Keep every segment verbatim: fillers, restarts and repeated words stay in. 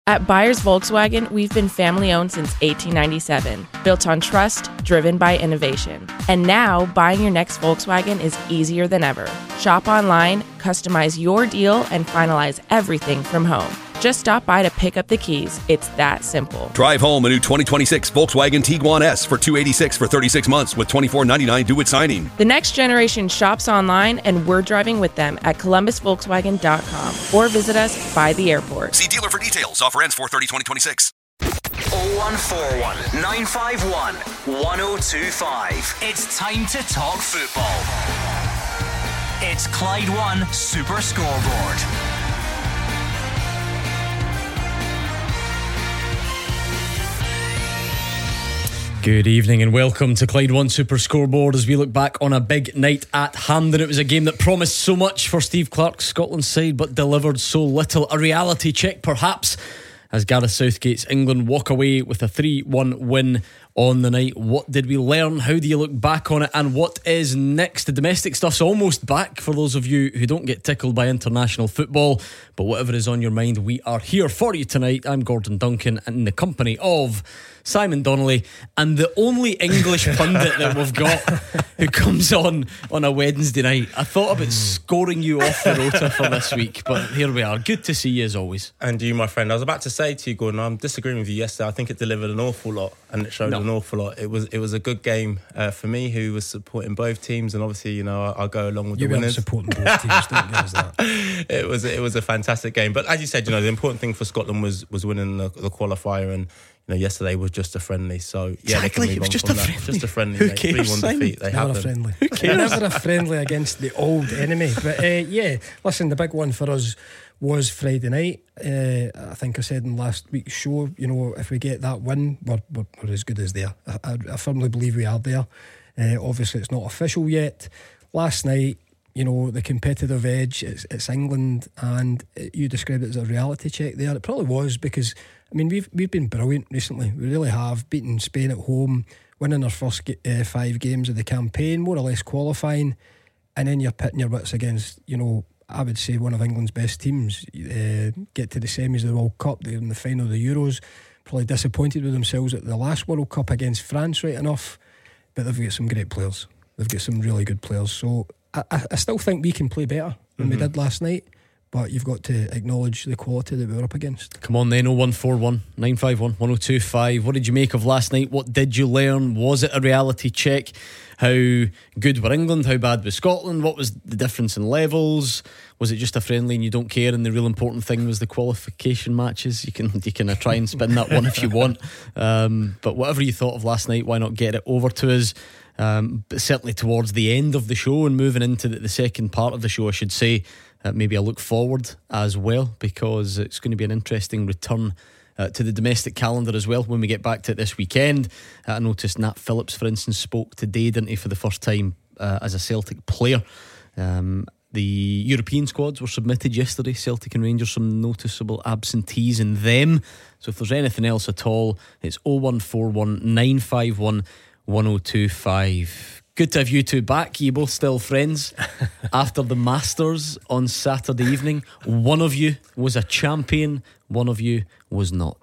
At Byers Volkswagen, we've been family-owned since eighteen ninety-seven, built on trust, driven by innovation. And now, buying your next Volkswagen is easier than ever. Shop online, customize your deal, and finalize everything from home. Just stop by to pick up the keys. It's that simple. Drive home a new twenty twenty-six Volkswagen Tiguan S for two hundred eighty-six dollars for thirty-six months with twenty-four ninety-nine due at signing. The next generation shops online, and we're driving with them at columbus volkswagen dot com or visit us by the airport. See dealer for details. Offer ends four thirty twenty twenty-six. oh one four one, nine five one, one oh two five. It's time to talk football. It's Clyde One Super Scoreboard. Good evening and welcome to Clyde One Super Scoreboard as we look back on a big night at Hampden. It was a game that promised so much for Steve Clarke's Scotland side but delivered so little. A reality check perhaps as Gareth Southgate's England walk away with a three one win on the night. What did we learn? How do you look back on it? And what is next? The domestic stuff's almost back for those of you who don't get tickled by international football, but whatever is on your mind, we are here for you tonight. I'm Gordon Duncan in the company of Simon Donnelly and the only English pundit that we've got who comes on on a Wednesday night. I thought about scoring you off the rota for this week, but here we are. Good to see you as always. And you, my friend. I was about to say to you, Gordon, I'm disagreeing with you yesterday. I think it delivered an awful lot and it showed no. an awful lot. It was it was a good game uh, for me, who was supporting both teams, and obviously, you know, I'll go along with you the winners. You were supporting both teams, don't give us that. It was it was a fantastic game, but as you said, you know, the important thing for Scotland was was winning the, the qualifier, and you know, yesterday was just a friendly. So yeah, exactly. They can move it was on just from a that. friendly. Just a friendly. Who mate. cares? three one defeat. They Never have a friendly. Who cares? Never a friendly against the old enemy. But uh, yeah, listen, the big one for us was Friday night. Uh, I think I said in last week's show, you know, if we get that win, we're, we're, we're as good as there. I, I, I firmly believe we are there. Uh, obviously, it's not official yet. Last night, you know, the competitive edge, it's, it's England, and it, you described it as a reality check there. It probably was, because I mean, we've we've been brilliant recently. We really have. Beaten Spain at home, winning our first uh, five games of the campaign, more or less qualifying, and then you're pitting your wits against, you know, I would say one of England's best teams. Uh, get to the semis of the World Cup, they're in the final of the Euros. Probably disappointed with themselves at the last World Cup against France, right enough, but they've got some great players. They've got some really good players. So I, I, I still think we can play better than mm-hmm. we did last night. But you've got to acknowledge the quality that we were up against. Come on then, oh one four one, nine five one, one oh two five. What did you make of last night? What did you learn? Was it a reality check? How good were England? How bad was Scotland? What was the difference in levels? Was it just a friendly and you don't care, and the real important thing was the qualification matches? You can you can uh, try and spin that one if you want, um, but whatever you thought of last night, why not get it over to us? Um, but certainly towards the end of the show and moving into the, the second part of the show, I should say, Uh, maybe a look forward as well, because it's going to be an interesting return uh, to the domestic calendar as well when we get back to it this weekend. uh, I noticed Nat Phillips, for instance, spoke today, didn't he, for the first time uh, as a Celtic player. um, The European squads were submitted yesterday. Celtic and Rangers, some noticeable absentees in them. So if there's anything else at all, it's oh one four one, nine five one, one oh two five. Good to have you two back. You both still friends after the Masters on Saturday evening. One of you was a champion, one of you was not.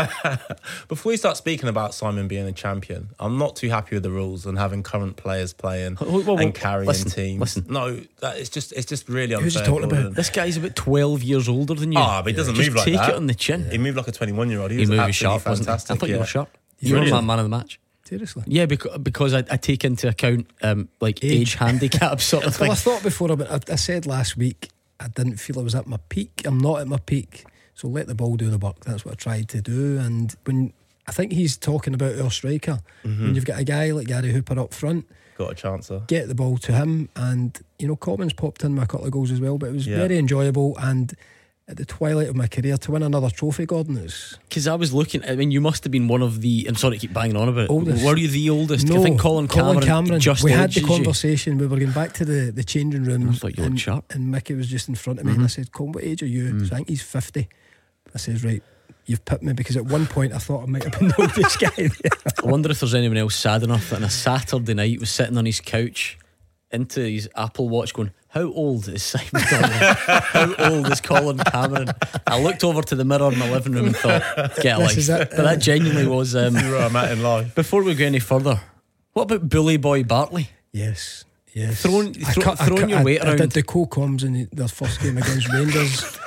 Before we start speaking about Simon being a champion, I'm not too happy with the rules and having current players playing whoa, whoa, whoa. and carrying listen, teams. Listen. No, that, it's just it's just really unfair. Who's he talking about? This guy's about twelve years older than you. Ah, oh, but he doesn't Just move like take that. Take it on the chin. He moved like a twenty-one year old. He, he was moved absolutely sharp, wasn't fantastic. he? I thought yeah. you were sharp. You You were really? my man of the match. Seriously? Yeah, because, because I, I take into account um, like age, age handicap sort of thing. Well, I thought before, but I, I said last week I didn't feel I was at my peak. I'm not at my peak, so let the ball do the work. That's what I tried to do. And when I think he's talking about our striker, mm-hmm. when you've got a guy like Gary Hooper up front, got a chance there. Get the ball to him. And you know, Commons popped in with a couple of goals as well, but it was yeah. very enjoyable. And at the twilight of my career, to win another trophy, Gordon, is because I was looking. I mean, you must have been one of the. I'm sorry to keep banging on about it. Oldest. Were you the oldest? No, I think Colin Cameron. Colin Cameron. Just we had the edges conversation. We were going back to the, the changing rooms. I thought you looked and, sharp. and Mickey was just in front of me, mm-hmm. and I said, "Colin, what age are you?" Mm. So I think he's fifty. I says, "Right, you've put me," because at one point I thought I might have been the oldest guy there. I wonder if there's anyone else sad enough that on a Saturday night was sitting on his couch into his Apple Watch going How old is Simon Donnelly? How old is Colin Cameron? I looked over to the mirror in my living room and thought, get a life. But that genuinely was um, where I'm at in life. Before we go any further, what about Bully Boy Bartley? Yes, yes. Throwing, thro- cut, throwing cut, your weight I, around. I did the co-coms in the, their first game against Rangers.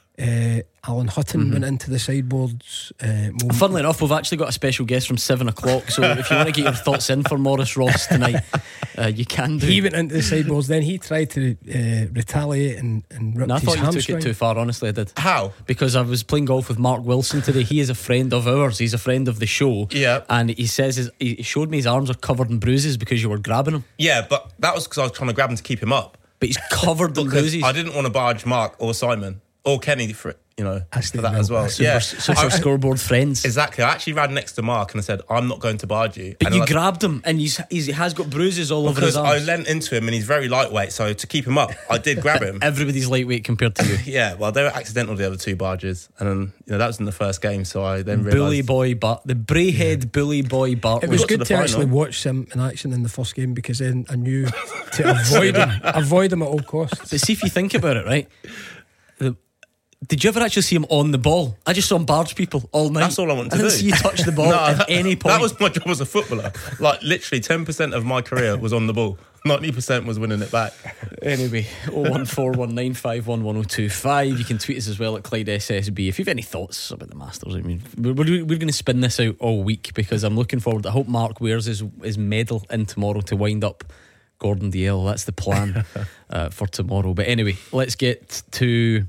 Uh, Alan Hutton mm-hmm. went into the sideboards. Uh, Funnily enough, we've actually got a special guest from seven o'clock. So if you want to get your thoughts in for Maurice Ross tonight, uh, you can do. He went into the sideboards. Then he tried to uh, retaliate and, and ripped no, I his thought you hamstring. took it too far. Honestly, I did. How? Because I was playing golf with Mark Wilson today. He is a friend of ours. He's a friend of the show. Yeah. And he says his, he showed me his arms are covered in bruises because you were grabbing him. Yeah, but that was because I was trying to grab him to keep him up. But he's covered in bruises. I didn't want to barge Mark or Simon or Kenny for it. You know, for that as well. Super, yeah, super I, scoreboard friends. Exactly. I actually ran next to Mark and I said, "I'm not going to barge you." But and you like, grabbed him, and he's, he's he has got bruises all over his arms. Because I leant into him, and he's very lightweight. So to keep him up, I did grab him. Everybody's lightweight compared to you. Yeah. Well, they were accidental, the other two barges, and then you know that was in the first game. So I then realised Bully Boy, but the Brayhead yeah. Bully Boy Bartley. It was good to, to actually watch him in action in the first game because then I knew to avoid him, avoid him at all costs. But see if you think about it, right? The, Did you ever actually see him on the ball? I just saw him barge people all night. That's all I wanted to I didn't do. see you touch the ball no, at that, any point. That was my job as a footballer. Like literally ten percent of my career was on the ball. ninety percent was winning it back. Anyway, oh one four one nine five one one oh two five. You can tweet us as well at Clyde S S B if you've any thoughts about the Masters. I mean, we're, we're, we're going to spin this out all week because I'm looking forward. I hope Mark wears his, his medal in tomorrow to wind up Gordon Dalziel. That's the plan uh, for tomorrow. But anyway, let's get to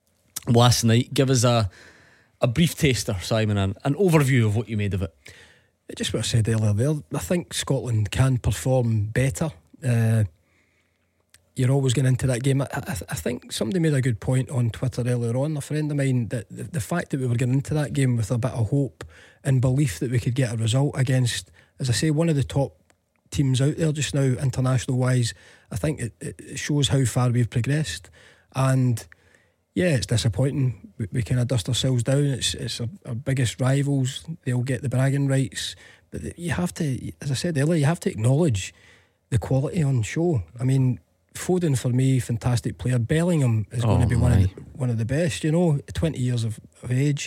last night. Give us a a brief taster, Simon, and an overview of what you made of it. Just what I said earlier there. I think Scotland can perform better. Uh, you're always going into that game. I, I, I think somebody made a good point on Twitter earlier on, a friend of mine, that the, the fact that we were getting into that game with a bit of hope and belief that we could get a result against, as I say, one of the top teams out there just now, international wise, I think it, it shows how far we've progressed. And yeah, it's disappointing. We, we kind of dust ourselves down. It's it's our, our biggest rivals. They'll get the bragging rights. But you have to, as I said earlier, you have to acknowledge the quality on show. I mean, Foden for me, fantastic player. Bellingham is oh going to be one of, the, one of the best, you know, twenty years of, of age.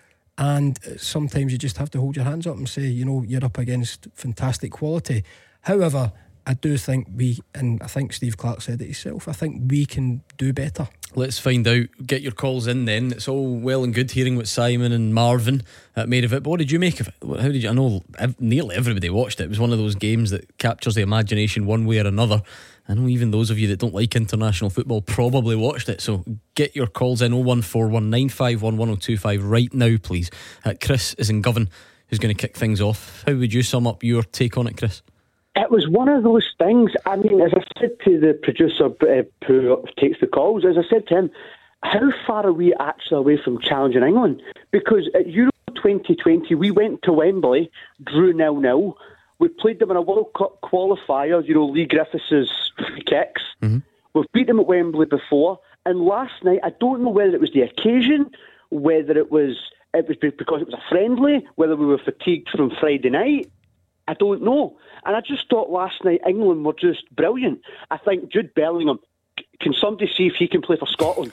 And sometimes you just have to hold your hands up and say, you know, you're up against fantastic quality. However, I do think we, and I think Steve Clarke said it himself, I think we can do better. Let's find out. Get your calls in then. It's all well and good hearing what Simon and Marvin uh, made of it, but what did you make of it? How did you? I know ev- nearly everybody watched it. It was one of those games that captures the imagination one way or another. I know even those of you that don't like international football probably watched it. So get your calls in oh one four one nine five one one oh two five right now, please. Uh, Chris is in Govan, who's going to kick things off. How would you sum up your take on it, Chris? It was one of those things. I mean, as I said to the producer uh, who takes the calls, as I said to him, how far are we actually away from challenging England? Because at Euro twenty twenty, we went to Wembley, drew nil nil. We played them in a World Cup qualifier, you know, Lee Griffiths' free kicks. Mm-hmm. We've beat them at Wembley before. And last night, I don't know whether it was the occasion, whether it was, it was because it was a friendly, whether we were fatigued from Friday night. I don't know. And I just thought last night England were just brilliant. I think Jude Bellingham, can somebody see if he can play for Scotland?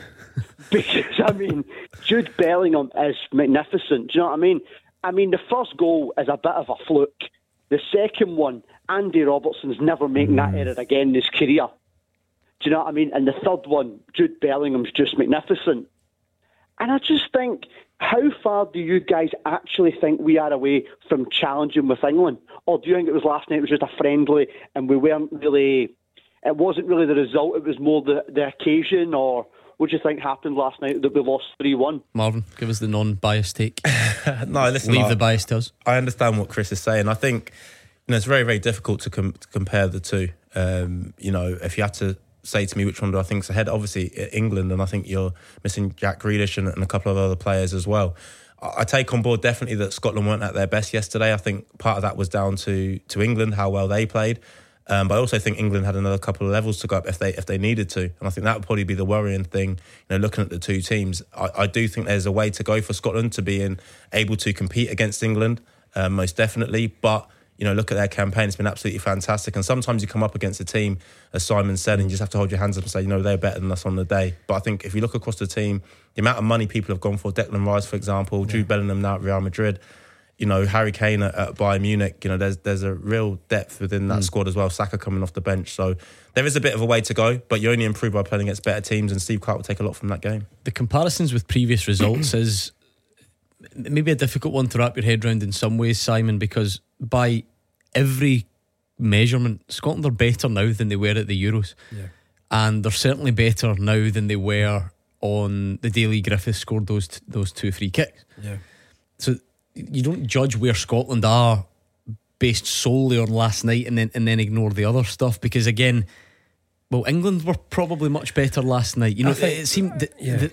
Because, I mean, Jude Bellingham is magnificent. Do you know what I mean? I mean, the first goal is a bit of a fluke. The second one, Andy Robertson's never making that error again in his career. Do you know what I mean? And the third one, Jude Bellingham's just magnificent. And I just think, how far do you guys actually think we are away from challenging with England? Or do you think it was last night, it was just a friendly and we weren't really, it wasn't really the result, it was more the, the occasion? Or what do you think happened last night that we lost three one? Marvin, give us the non-biased take. No, listen, leave I, the bias to us. I understand what Chris is saying. I think, you know, it's very, very difficult to, com- to compare the two. Um, you know, if you had to say to me which one do I think is ahead, obviously England, and I think you're missing Jack Grealish and, and a couple of other players as well. I, I take on board definitely that Scotland weren't at their best yesterday. I think part of that was down to to England, how well they played. Um, but I also think England had another couple of levels to go up if they if they needed to. And I think that would probably be the worrying thing, you know, looking at the two teams. I, I do think there's a way to go for Scotland to be in, able to compete against England, um, most definitely. But you know, look at their campaign. It's been absolutely fantastic. And sometimes you come up against a team, as Simon said, and you just have to hold your hands up and say, you know, they're better than us on the day. But I think if you look across the team, the amount of money people have gone for, Declan Rice, for example, yeah. Jude Bellingham now at Real Madrid, you know, Harry Kane at, at Bayern Munich, you know, there's there's a real depth within that mm. squad as well. Saka coming off the bench. So there is a bit of a way to go, but you only improve by playing against better teams, and Steve Clarke will take a lot from that game. The comparisons with previous results is maybe a difficult one to wrap your head around in some ways, Simon, because by every measurement, Scotland are better now than they were at the Euros. Yeah. And they're certainly better now than they were on the day Lee Griffiths scored those t- those two free kicks. Yeah. So you don't judge where Scotland are based solely on last night and then and then ignore the other stuff, because again, well, England were probably much better last night. You know, think, it seemed that, yeah. that,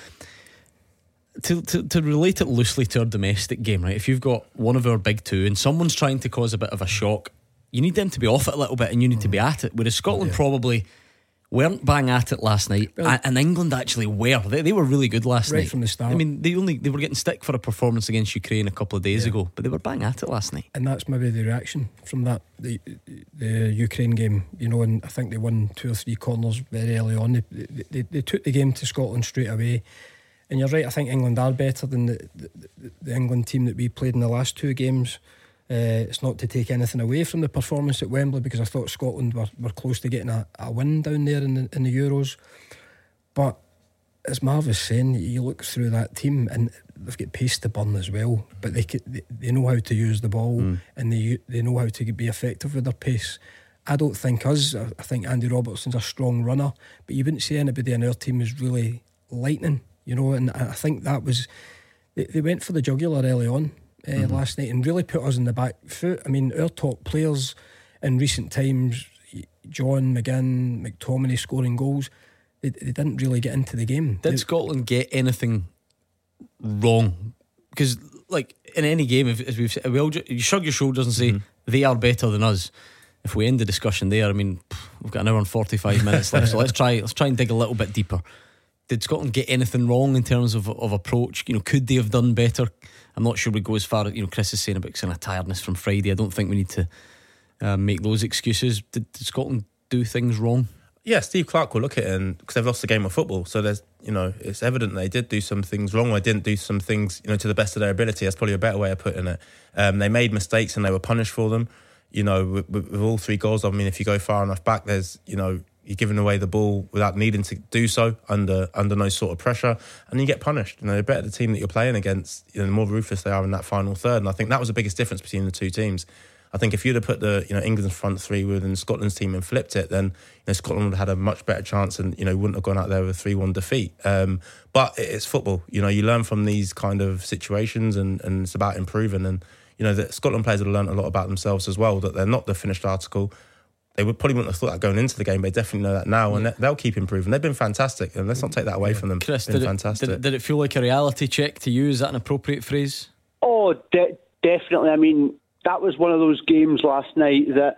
to, to to relate it loosely to our domestic game, right? If you've got one of our big two and someone's trying to cause a bit of a shock, you need them to be off it a little bit and you need mm. to be at it. Whereas Scotland yeah. probably weren't bang at it last night, well, and England actually were. They, they were really good last right night from the start. I mean, they only they were getting stick for a performance against Ukraine a couple of days yeah. ago, but they were bang at it last night. And that's maybe the reaction from that the the Ukraine game, you know. And I think they won two or three corners very early on. They they, they, they took the game to Scotland straight away. And you're right, I think England are better than the, the, the England team that we played in the last two games. Uh, it's not to take anything away from the performance at Wembley, because I thought Scotland were, were close to getting a, a win down there in the, in the Euros. But as Marv was saying, you look through that team and they've got pace to burn as well, but they they, they know how to use the ball mm. and they they know how to be effective with their pace. I don't think us, I think Andy Robertson's a strong runner, but you wouldn't say anybody in our team is really lightning, you know. And I think that was, they, they went for the jugular early on uh, mm-hmm. last night and really put us in the back foot. I mean, our top players in recent times, John, McGinn, McTominay scoring goals, they, they didn't really get into the game. Did they, Scotland get anything wrong? Because like in any game, if, as we've said, we all ju- you shrug your shoulders and say mm-hmm. they are better than us. If we end the discussion there, I mean, we've got an hour and forty-five minutes left, so let's try let's try and dig a little bit deeper. Did Scotland get anything wrong in terms of of approach? You know, could they have done better? I'm not sure we go as far as, you know, Chris is saying about kind of tiredness from Friday. I don't think we need to uh, make those excuses. Did, did Scotland do things wrong? Yeah, Steve Clarke will look at it, and because they've lost the game of football, so there's, you know, it's evident they did do some things wrong. They didn't do some things, you know, to the best of their ability. That's probably a better way of putting it. Um, they made mistakes and they were punished for them. You know, with, with all three goals, I mean, if you go far enough back, there's, you know, you're giving away the ball without needing to do so, under under no sort of pressure, and you get punished. You know, the better the team that you're playing against, you know, the more ruthless they are in that final third. And I think that was the biggest difference between the two teams. I think if you'd have put the, you know, England's front three within Scotland's team and flipped it, then, you know, Scotland would have had a much better chance, and, you know, wouldn't have gone out there with a three one defeat. Um, but it's football. You know, you learn from these kind of situations, and, and it's about improving. And, you know, the Scotland players have learned a lot about themselves as well, that they're not the finished article. They would probably wouldn't have thought that going into the game, but they definitely know that now, and they'll keep improving. They've been fantastic, and let's not take that away from them. Chris, been did, fantastic. It, did, did it feel like a reality check to you? Is that an appropriate phrase? Oh, de- definitely. I mean, that was one of those games last night that,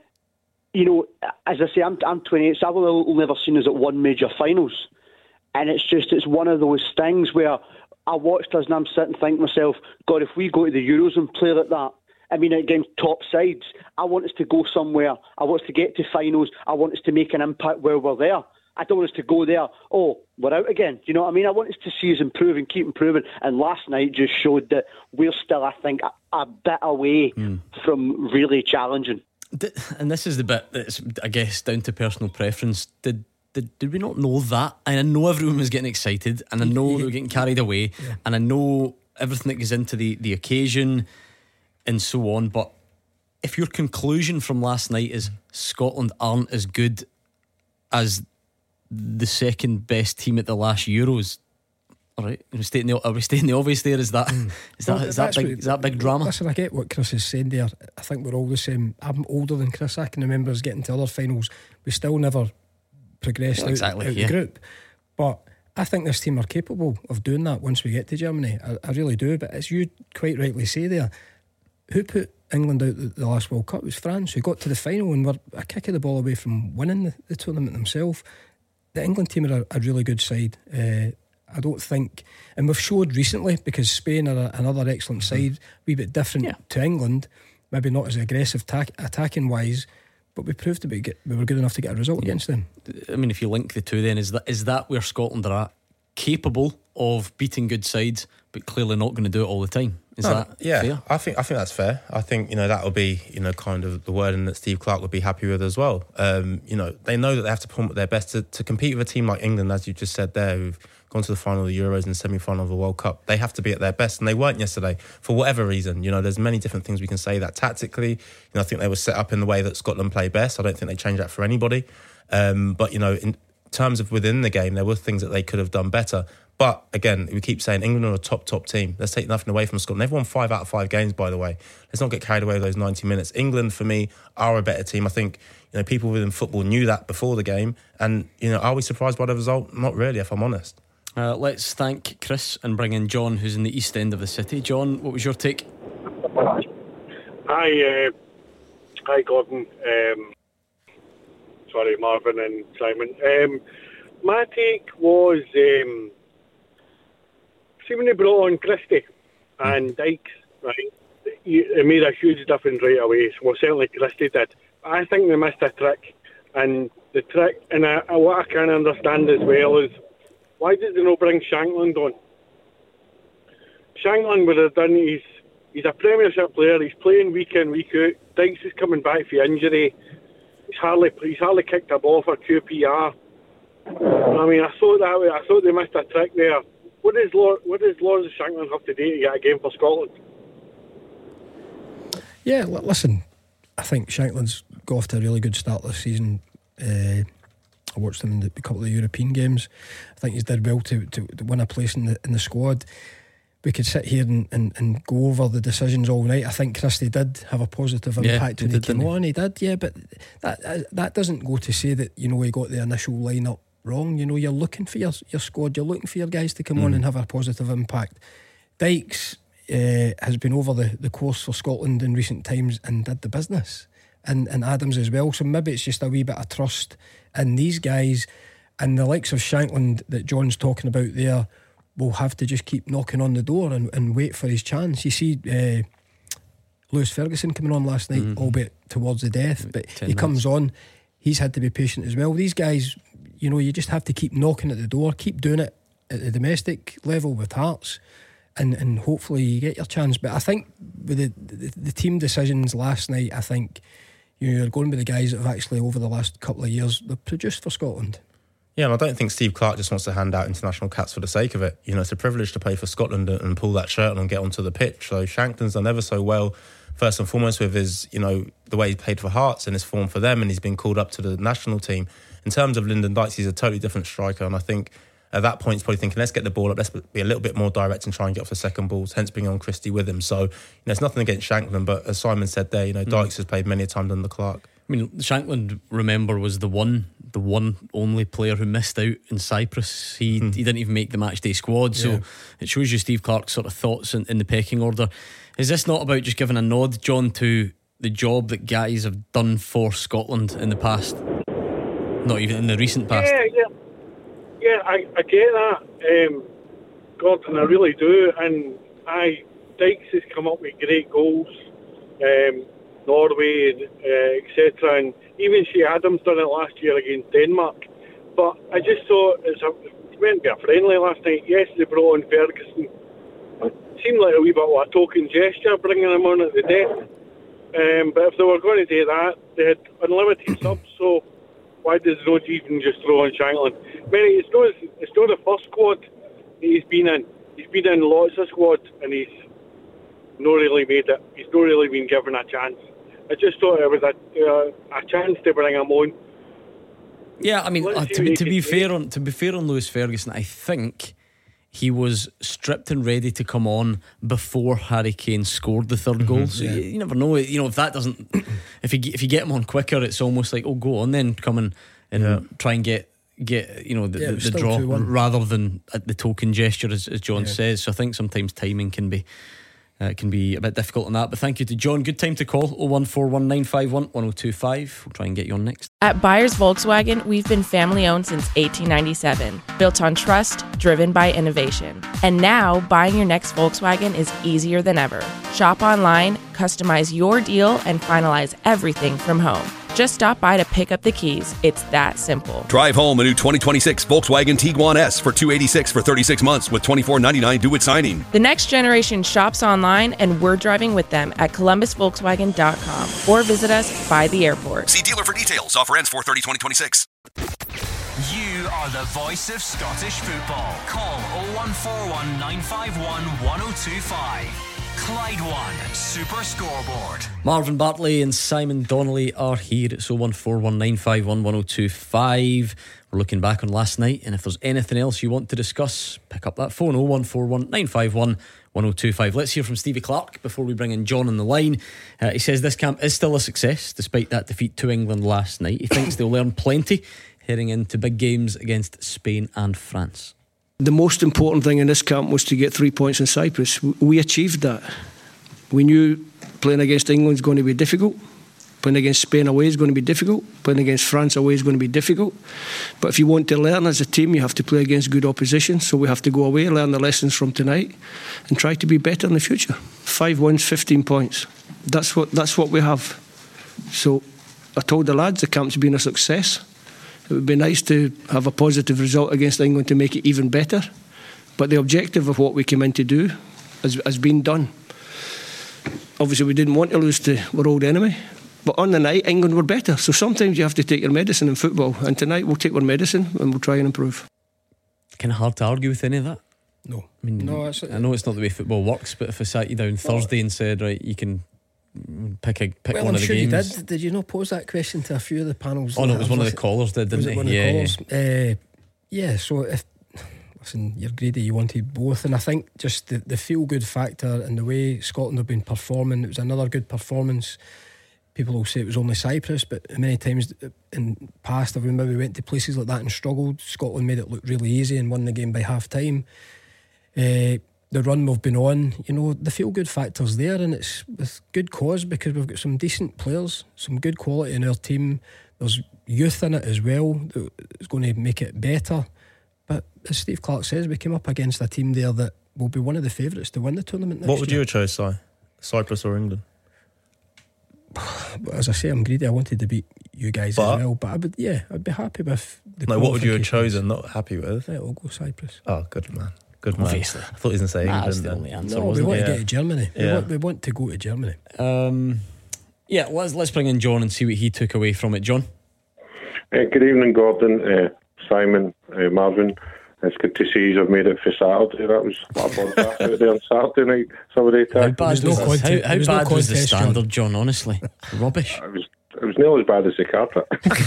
you know, as I say, I'm, I'm twenty-eight, so I've only never seen us at one major finals. And it's just, it's one of those things where I watched us and I'm sitting thinking to myself, God, if we go to the Euros and play like that, I mean, against top sides, I want us to go somewhere. I want us to get to finals. I want us to make an impact while we're there. I don't want us to go there, oh, we're out again. Do you know what I mean? I want us to see us improve and keep improving. And last night just showed that we're still, I think, a, a bit away mm. from really challenging. Did, and this is the bit that's, I guess, down to personal preference. Did did, did we not know that? And I know everyone was getting excited, and I know they were getting carried away, yeah. and I know everything that goes into the, the occasion and so on. But if your conclusion from last night is Scotland aren't as good as the second best team at the last Euros, all right, are we stating the, are we stating the obvious there? Is that mm. is that, well, is that big what, is that big drama? Listen, I get what Chris is saying there. I think we're all the same. I'm older than Chris. I can remember us getting to other finals. We still never progressed well, exactly, out, out yeah. the group. But I think this team are capable of doing that once we get to Germany. I, I really do. But as you quite rightly say there, who put England out the, the last World Cup? It was France, who got to the final and were a kick of the ball away from winning the, the tournament themselves. The England team are a, a really good side. Uh, I don't think, and we've showed recently, because Spain are a, another excellent side, a wee bit different yeah. to England, maybe not as aggressive tack, attacking wise, but we proved to be get, we were good enough to get a result against them. I mean, if you link the two, then is that is that where Scotland are at? Capable of beating good sides, but clearly not going to do it all the time. Is No, that yeah, fair? I think I think that's fair. I think, you know, that will be, you know, kind of the wording that Steve Clarke would be happy with as well. Um, you know, they know that they have to perform at their best to, to compete with a team like England, as you just said there, who've gone to the final of the Euros and semi-final of the World Cup. They have to be at their best, and they weren't yesterday for whatever reason. You know, there's many different things we can say that tactically. You know, I think they were set up in the way that Scotland play best. I don't think they change that for anybody. Um, but you know, in terms of within the game, there were things that they could have done better. But again, we keep saying England are a top, top team. Let's take nothing away from Scotland. They've won five out of five games, by the way. Let's not get carried away with those ninety minutes. England, for me, are a better team. I think, you know, people within football knew that before the game. And, you know, are we surprised by the result? Not really, if I'm honest. Uh, let's thank Chris and bring in John, who's in the east end of the city. John, what was your take? Hi, uh, hi, Gordon. Um, sorry, Marvin and Simon. Um, my take was... Um, See, when they brought on Christie and Dykes, right, it made a huge difference right away. Well, certainly Christie did. I think they missed a trick. And the trick, and I, what I can understand as well is, why did they not bring Shankland on? Shankland would have done, he's, he's a Premiership player, he's playing week in, week out. Dykes is coming back for injury. He's hardly, he's hardly kicked a ball for Q P R. I mean, I thought that way, I thought they missed a trick there. What does Lord, what does Lawrence Shankland have to do to get a game for Scotland? Yeah, l- listen, I think Shankland's got off to a really good start this season. Uh, I watched him in the, a couple of European games. I think he's did well to, to, to win a place in the in the squad. We could sit here and, and, and go over the decisions all night. I think Christie did have a positive Yeah, impact he when he did, came didn't he? on. He did, yeah, but that that doesn't go to say that, you know, he got the initial lineup wrong. You know, you're looking for your your squad, you're looking for your guys to come mm. on and have a positive impact. Dykes uh, has been over the, the course for Scotland in recent times and did the business, and, and Adams as well. So maybe it's just a wee bit of trust in these guys, and the likes of Shankland that John's talking about there will have to just keep knocking on the door and, and wait for his chance. You see uh, Lewis Ferguson coming on last night, mm. albeit towards the death, but he minutes. comes on, he's had to be patient as well. These guys, you know, you just have to keep knocking at the door, keep doing it at the domestic level with Hearts, and, and hopefully you get your chance. But I think with the, the, the team decisions last night, I think, you know, you're going with the guys that have actually over the last couple of years they've produced for Scotland. Yeah, and I don't think Steve Clarke just wants to hand out international caps for the sake of it. You know, it's a privilege to play for Scotland and pull that shirt on and get onto the pitch. So Shankland's done ever so well, first and foremost with his, you know, the way he played for Hearts and his form for them, and he's been called up to the national team. In terms of Lyndon Dykes, he's a totally different striker, and I think at that point he's probably thinking, let's get the ball up, let's be a little bit more direct and try and get off the second balls, hence bringing on Christie with him. So, you know, it's nothing against Shankland, but as Simon said there, you know, Dykes mm. has played many a time under Clarke. I mean, Shankland, remember, was the one the one only player who missed out in Cyprus. He mm. he didn't even make the matchday squad. So yeah. It shows you Steve Clarke's sort of thoughts in, in the pecking order. Is this not about just giving a nod, John, to the job that guys have done for Scotland in the past? Not even in the recent past. Yeah, yeah, yeah. I, I get that, um, Gordon. I really do. And I Dykes has come up with great goals. Um, Norway, uh, et cetera. And even Shea Adams done it last year against Denmark. But I just thought it's a, it meant to be a friendly last night. Yes, they brought on Ferguson. It seemed like a wee bit of a token gesture bringing him on at the death. Um, but if they were going to do that, they had unlimited subs. So why does they not even just throw on Shankland? I mean, it's not, it's not the first squad that he's been in. He's been in lots of squads and he's not really made it. He's not really been given a chance. I just thought it was a uh, a chance to bring him on. Yeah, I mean, uh, to, be, to be fair on to be fair on Lewis Ferguson, I think he was stripped and ready to come on before Harry Kane scored the third mm-hmm, goal. So yeah. you, you never know. You know, if that doesn't, if you if you get him on quicker, it's almost like, oh, go on then, come in and yeah. try and get get you know the, yeah, the, the draw rather than at the token gesture, as, as John yeah. says. So I think sometimes timing can be. Uh, it can be a bit difficult on that, but thank you to John. Good time to call. oh one four one nine five one one oh two five. We'll try and get you on next. At Buyers Volkswagen, we've been family owned since eighteen ninety-seven, built on trust, driven by innovation. And now, buying your next Volkswagen is easier than ever. Shop online, customize your deal, and finalize everything from home. Just stop by to pick up the keys. It's that simple. Drive home a new twenty twenty-six Volkswagen Tiguan S for two hundred eighty-six dollars for thirty-six months with twenty-four ninety-nine due at signing. The next generation shops online, and we're driving with them at columbus volkswagen dot com or visit us by the airport. See dealer for details. Offer ends four thirty twenty twenty-six. You are the voice of Scottish football. Call oh one four one nine five one one oh two five. Clyde One Super Scoreboard. Marvin Bartley and Simon Donnelly are here. It's oh one four one nine five one one oh two five. We're looking back on last night, and if there's anything else you want to discuss, pick up that phone, oh one four one nine five one one oh two five. Let's hear from Stevie Clark before we bring in John on the line. Uh, he says this camp is still a success despite that defeat to England last night. He thinks they'll learn plenty heading into big games against Spain and France. The most important thing in this camp was to get three points in Cyprus. We achieved that. We knew playing against England is going to be difficult. Playing against Spain away is going to be difficult. Playing against France away is going to be difficult. But if you want to learn as a team, you have to play against good opposition. So we have to go away, learn the lessons from tonight, and try to be better in the future. Five wins, fifteen points. That's what that's what we have. So I told the lads the camp's been a success. It would be nice to have a positive result against England to make it even better. But the objective of what we came in to do has, has been done. Obviously, we didn't want to lose to our old enemy. But on the night, England were better. So sometimes you have to take your medicine in football. And tonight we'll take our medicine and we'll try and improve. Kind of hard to argue with any of that. No. I mean, no, that's I know it's not the way football works, but if I sat you down Thursday and said, right, you can pick a pick well, one I'm of the sure games. You did. Did you not pose that question to a few of the panels? Oh no, it was one of the callers did, didn't was it he? one of yeah, the callers? Yeah. Uh, yeah, so if listen, you're greedy, you wanted both, and I think just the, the feel good factor and the way Scotland have been performing, it was another good performance. People will say it was only Cyprus, but many times in past when we went to places like that and struggled, Scotland made it look really easy and won the game by half time. Uh, the run we've been on, you know, the feel good factor's there, and it's with good cause because we've got some decent players, some good quality in our team. There's youth in it as well that's going to make it better. But as Steve Clark says, we came up against a team there that will be one of the favourites to win the tournament next What would year. you have chose, Si? Cyprus or England? As I say, I'm greedy. I wanted to beat you guys but, as well, but I would, yeah, I'd be happy with the. No, what would you have chosen? Not happy with? Yeah, I'll go Cyprus. Oh, good man, good man. Obviously. I thought he was going to say nah, England. That's the then. only answer. No, we wasn't want it? to get to Germany. Yeah. We, want, we want to go to Germany. Um, yeah, let's let's bring in John and see what he took away from it. John. Uh, good evening, Gordon, uh, Simon, uh, Marvin. It's good to see you've made it for Saturday. That was a lot of podcast out there on Saturday night. Somebody How attacked. bad was, no this? contest- how, how there was no bad was the contest, John. standard, John? Honestly, rubbish. It was it was nearly as bad as the carpet.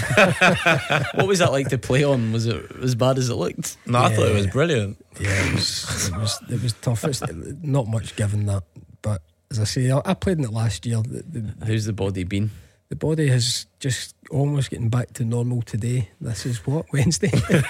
What was that like to play on? Was it as bad as it looked? No, I Yeah. thought it was brilliant. Yeah, it was, it was, it was tough. It's not much given that, but as I say, I, I played in it last year. The, the, How's the body been? the body has just almost getting back to normal today. This is what, Wednesday?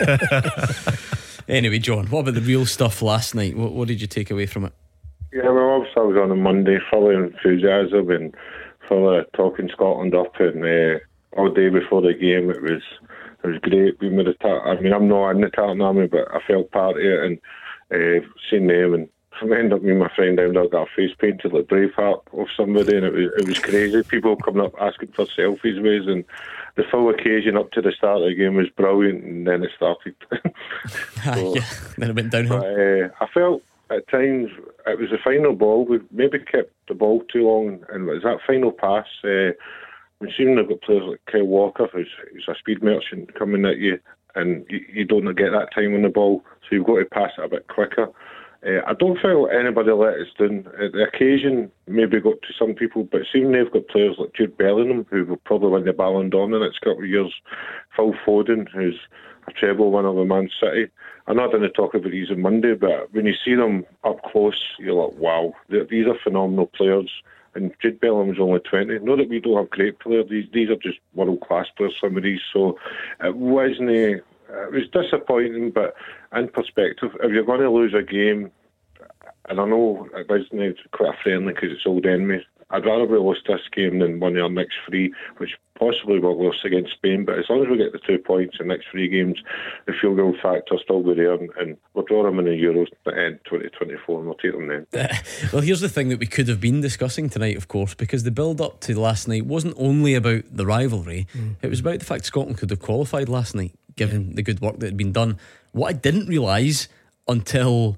Anyway, John, what about the real stuff last night? What, what did you take away from it? Yeah, well, obviously I was on a Monday, full of enthusiasm and full of talking Scotland up, and uh, all day before the game, it was it was great. We made a tar- I mean, I'm not in the Tartan Army, but I felt part of it, and uh, seeing them, and I ended up me and my friend down there got a face painted like Braveheart of somebody, and it was it was crazy. People coming up asking for selfies with us, and the full occasion up to the start of the game was brilliant, and then it started. So, yeah, then it went downhill. But, uh, I felt at times it was the final ball. We maybe kept the ball too long, and it was that final pass. Uh, we've seen they've got players like Kyle Walker, who's, who's a speed merchant coming at you, and you, you don't get that time on the ball, so you've got to pass it a bit quicker. Uh, I don't feel anybody let us down. Uh, the occasion maybe got to some people, but seeing they've got players like Jude Bellingham, who will probably win the Ballon d'Or in the next couple of years, Phil Foden, who's a treble winner with Man City. I'm not going to talk about these on Monday, but when you see them up close, you're like, wow, these are phenomenal players. And Jude Bellingham's only twenty. Not that we don't have great players, these, these are just world-class players, some of these. So it wasn't... It was disappointing, but in perspective, if you're going to lose a game, and I know it wasn't quite a friendly because it's old enemies. I'd rather we lost this game than one of our next three, which possibly we'll lose against Spain. But as long as we get the two points in the next three games, the field goal factor still be there, and, and we'll draw them in the Euros at the end twenty twenty-four, and we'll take them then. Well, here's the thing that we could have been discussing tonight, of course, because the build-up to last night wasn't only about the rivalry, mm. it was about the fact Scotland could have qualified last night, given yeah. the good work that had been done. What I didn't realise until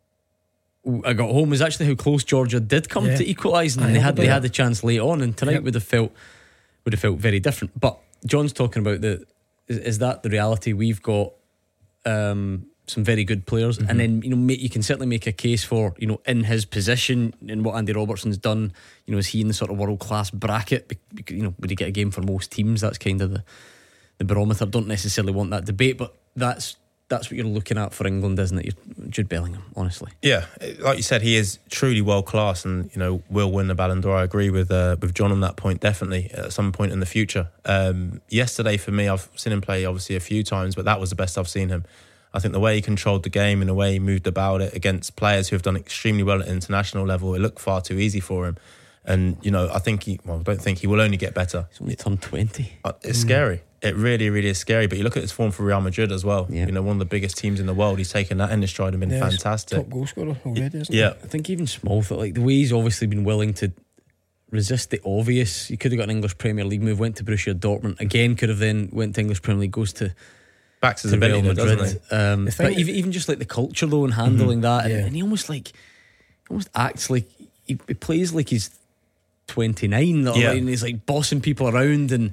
I got home was actually how close Georgia did come yeah. to equalising, and they had they had the chance late on, and tonight yep. would have felt would have felt very different. But John's talking about the is, is that the reality? We've got um, some very good players, mm-hmm. and then you know make, you can certainly make a case for you know in his position and what Andy Robertson's done. You know, is he in the sort of world class bracket? You know, would he get a game for most teams? That's kind of the the barometer. Don't necessarily want that debate, but that's. That's what you're looking at for England, isn't it? You're Jude Bellingham, honestly. Yeah, like you said, he is truly world class, and you know will win the Ballon d'Or. I agree with uh, with John on that point. Definitely at some point in the future. Um, yesterday, for me, I've seen him play obviously a few times, but that was the best I've seen him. I think the way he controlled the game and the way he moved about it against players who have done extremely well at international level, it looked far too easy for him. And you know, I think he. Well, I don't think he will only get better. He's only turned twenty. Uh, it's mm. scary. It really, really is scary. But you look at his form for Real Madrid as well. Yeah. You know, one of the biggest teams in the world. He's taken that in his stride and been yeah, fantastic. Top goal scorer already, isn't yeah. he? I think even small, like the way he's obviously been willing to resist the obvious. He could have got an English Premier League move, went to Borussia Dortmund again. Could have then went to English Premier League, goes to backs to Real Madrid. Doesn't he? Um, but even even just like the culture though and handling mm-hmm. that, and, yeah. and he almost like almost acts like he, he plays like he's twenty-nine, yeah. and he's like bossing people around. And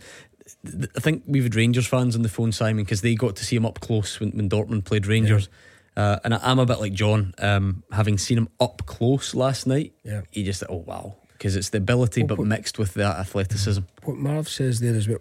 I think we've had Rangers fans on the phone, Simon, because they got to see him up close when, when Dortmund played Rangers. Yeah. Uh, and I'm a bit like John, um, having seen him up close last night. Yeah. He just oh wow, because it's the ability, well, but what, mixed with that athleticism. What Marv says there is,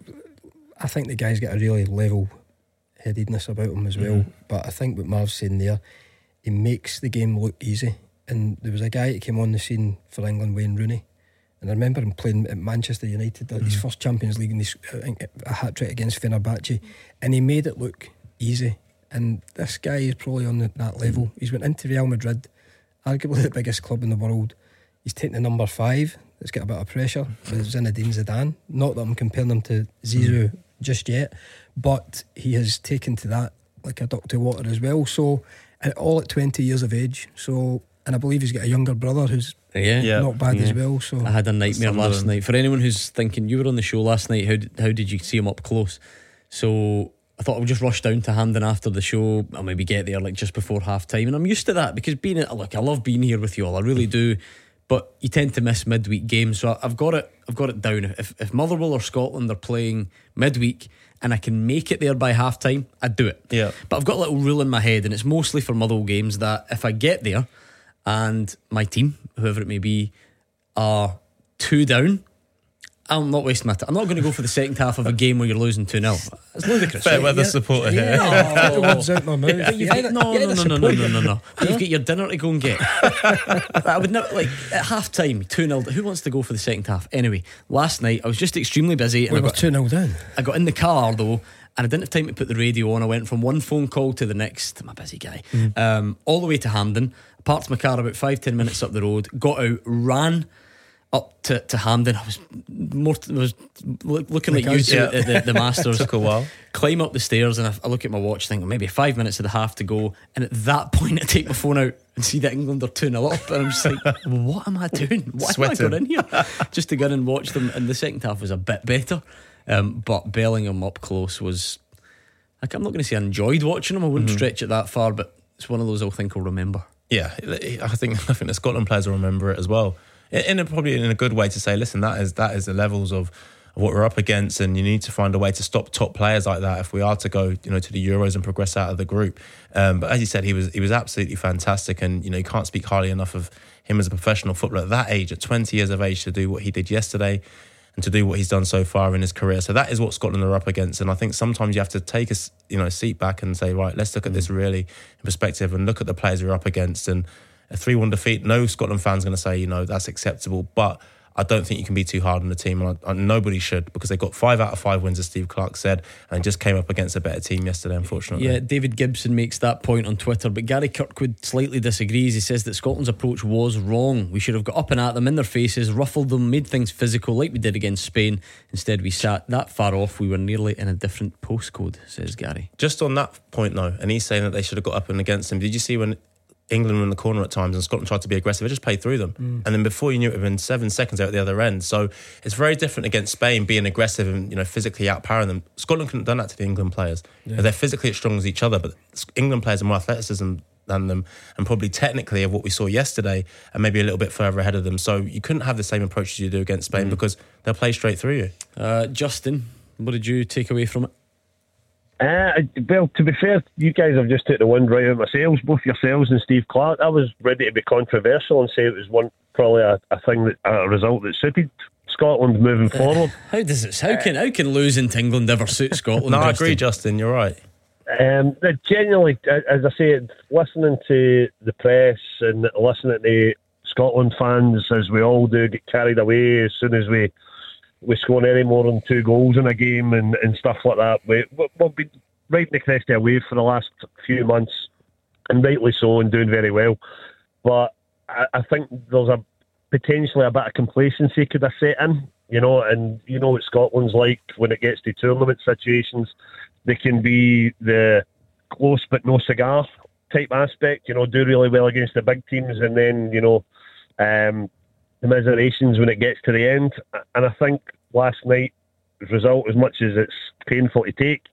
I think the guy's got a really level headedness about him as well. Mm. But I think what Marv's saying there, he makes the game look easy. And there was a guy that came on the scene for England, Wayne Rooney. And I remember him playing at Manchester United, mm-hmm. his first Champions League, and his, a hat-trick against Fenerbahce, and he made it look easy. And this guy is probably on the, that level. He's went into Real Madrid, arguably the biggest club in the world. He's taken the number five. It's got a bit of pressure. But it's Zinedine Zidane. Not that I'm comparing him to Zizou mm-hmm. just yet, but he has taken to that like a duck to water as well. So, and all at twenty years of age. So, and I believe he's got a younger brother who's Yeah, yeah. not bad yeah. as well. So I had a nightmare last night. For anyone who's thinking, you were on the show last night, how did, how did you see him up close? So I thought I would just rush down to Hampden after the show, or maybe get there like just before half time. And I'm used to that because being look, I love being here with you all, I really do. But you tend to miss midweek games, so I've got it. I've got it down. If if Motherwell or Scotland are playing midweek and I can make it there by half time, I'd do it. Yeah. But I've got a little rule in my head, and it's mostly for Motherwell games, that if I get there and my team, whoever it may be, are two down, I'm not wasting my time. I'm not going to go for the second half of a game where you're losing two nil. It's ludicrous. Fair weather supporter here. Yeah, oh, the words out my mouth. But you've got, no, no, no, no, no, no, no, no. But you've got your dinner to go and get. I would never, like, at half time, two nil. Who wants to go for the second half? Anyway, last night I was just extremely busy. And we I got two nil down. I got in the car though, and I didn't have time to put the radio on. I went from one phone call to the next. I'm a busy guy. Mm. Um, all the way to Hampden. Parked my car about five, ten minutes up the road. Got out, ran up to, to Hampden. I was more I was looking like, like you two yeah. at the, the Masters. Took a while. Climb up the stairs, and I, I look at my watch, thinking maybe five minutes of the half to go. And at that point, I take my phone out and see that England are two nil up, and I'm just like, what am I doing? Why Sweating. am I going in here? Just to go in and watch them. And the second half was a bit better, um, but Bellingham up close was. Like, I'm not going to say I enjoyed watching him. I wouldn't mm-hmm. stretch it that far, but it's one of those I'll think I'll remember. Yeah, I think I think the Scotland players will remember it as well. In a, probably in a good way to say, listen, that is that is the levels of, of what we're up against, and you need to find a way to stop top players like that if we are to go, you know, to the Euros and progress out of the group. Um, but as you said, he was he was absolutely fantastic, and you know you can't speak highly enough of him as a professional footballer at that age, at twenty years of age, to do what he did yesterday and to do what he's done so far in his career. So that is what Scotland are up against, and I think sometimes you have to take a you know a seat back and say, right, let's look at this really in perspective and look at the players we're up against. And a three one defeat, no Scotland fan's going to say, you know, that's acceptable. But I don't think you can be too hard on the team, and, I, and nobody should, because they got five out of five wins, as Steve Clarke said, and just came up against a better team yesterday, unfortunately. Yeah, David Gibson makes that point on Twitter, but Gary Kirkwood slightly disagrees. He says that Scotland's approach was wrong. We should have got up and at them in their faces, ruffled them, made things physical like we did against Spain. Instead we sat that far off, we were nearly in a different postcode, says Gary. Just on that point though, and he's saying that they should have got up and against them, did you see when England were in the corner at times and Scotland tried to be aggressive, they just played through them, mm. and then before you knew it, within seven seconds out at the other end. So it's very different against Spain, being aggressive and, you know, physically outpowering them. Scotland couldn't have done that to the England players. Yeah. They're physically as strong as each other, but England players are more athleticism than them, and probably technically of what we saw yesterday, and maybe a little bit further ahead of them. So you couldn't have the same approach as you do against Spain, mm. because they'll play straight through you. uh, Justin, what did you take away from it? Uh, well, to be fair, you guys have just took the wind right out of my sails, both yourselves and Steve Clarke. I was ready to be controversial and say it was one probably a, a thing that a result that suited Scotland moving forward. Uh, how does this? How can how can losing to England ever suit Scotland? No, I Justin? agree, Justin. You're right. Um, genuinely, as I said, listening to the press and listening to Scotland fans, as we all do, get carried away as soon as we. we score any more than two goals in a game and, and stuff like that. We, we've been riding the crest of a wave for the last few months, and rightly so, and doing very well. But I, I think there's a potentially a bit of complacency could have set in, you know, and you know what Scotland's like when it gets to tournament situations. They can be the close but no cigar type aspect, you know, do really well against the big teams, and then, you know, um, commiserations when it gets to the end. And I think last night's result, as much as it's painful to take,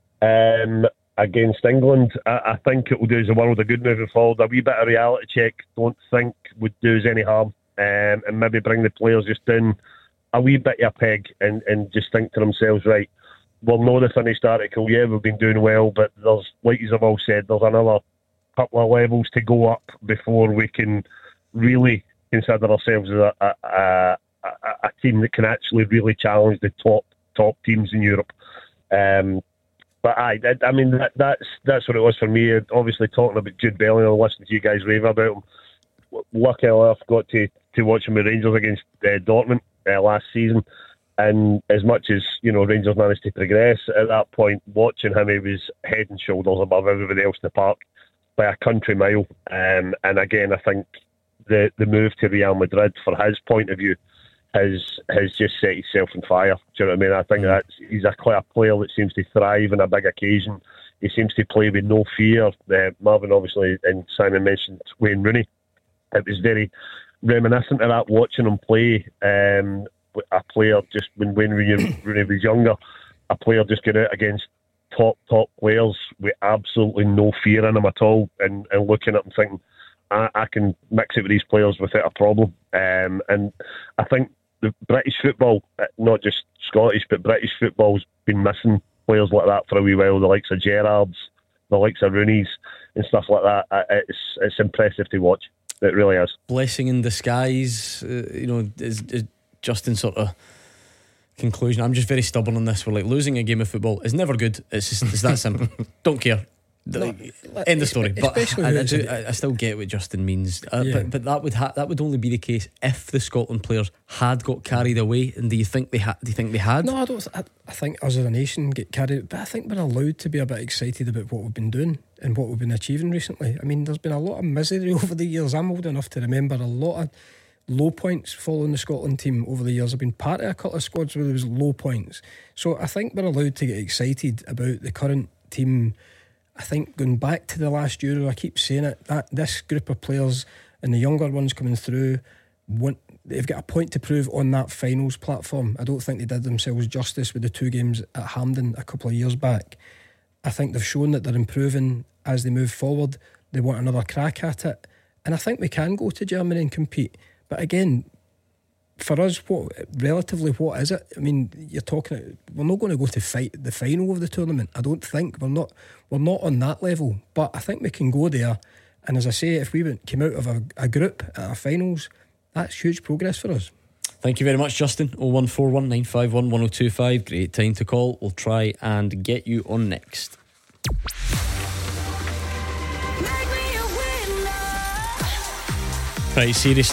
um, against England, I, I think it will do us a world of good moving forward. A wee bit of reality check, don't think would do us any harm, um, and maybe bring the players just down a wee bit of a peg and, and just think to themselves, right, we'll know the finished article, yeah, we've been doing well, but there's, like you have all said, there's another couple of levels to go up before we can really consider ourselves as a, a, a, a team that can actually really challenge the top top teams in Europe. Um, but I, I mean, that, that's that's what it was for me. Obviously, talking about Jude Bellingham, listening to you guys rave about him. Luckily enough, got to, to watch him with Rangers against uh, Dortmund uh, last season. And as much as, you know, Rangers managed to progress, at that point, watching him, he was head and shoulders above everybody else in the park by a country mile. Um, and again, I think the the move to Real Madrid, for his point of view, has has just set himself on fire. Do you know what I mean? I think that he's a quite a player that seems to thrive on a big occasion. He seems to play with no fear. Uh, Marvin, obviously, and Simon mentioned Wayne Rooney. It was very reminiscent of that, watching him play. Um, a player just, when Wayne Rooney, Rooney was younger, a player just get out against top, top players with absolutely no fear in him at all, and, and looking at him thinking, I, I can mix it with these players without a problem. Um, and I think the British football, not just Scottish, but British football's been missing players like that for a wee while, the likes of Gerrards, the likes of Rooney's and stuff like that. It's it's impressive to watch. It really is. Blessing in disguise, uh, you know, is, is Justin sort of conclusion. I'm just very stubborn on this. We're like, losing a game of football is never good. It's just it's that simple. Don't care. No, end of story. But I, I, do, I, I still get what Justin means. Uh, yeah. But but that would ha- that would only be the case if the Scotland players had got carried away. And do you think they had? Do you think they had? No, I don't. I, I think us as a nation get carried. But I think we're allowed to be a bit excited about what we've been doing and what we've been achieving recently. I mean, there's been a lot of misery over the years. I'm old enough to remember a lot of low points following the Scotland team over the years. I've been part of a couple of squads where there was low points. So I think we're allowed to get excited about the current team. I think going back to the last Euro, I keep saying it, that this group of players and the younger ones coming through, want, they've got a point to prove on that finals platform. I don't think they did themselves justice with the two games at Hampden a couple of years back. I think they've shown that they're improving as they move forward. They want another crack at it. And I think we can go to Germany and compete. But again, for us, what relatively, what is it? I mean, you're talking, we're not going to go to fight the final of the tournament. I don't think we're not we're not on that level. But I think we can go there. And as I say, if we went, came out of a, a group at our finals, that's huge progress for us. Thank you very much, Justin. oh one four one nine five one one oh two five. Great time to call. We'll try and get you on next. Right, seriously,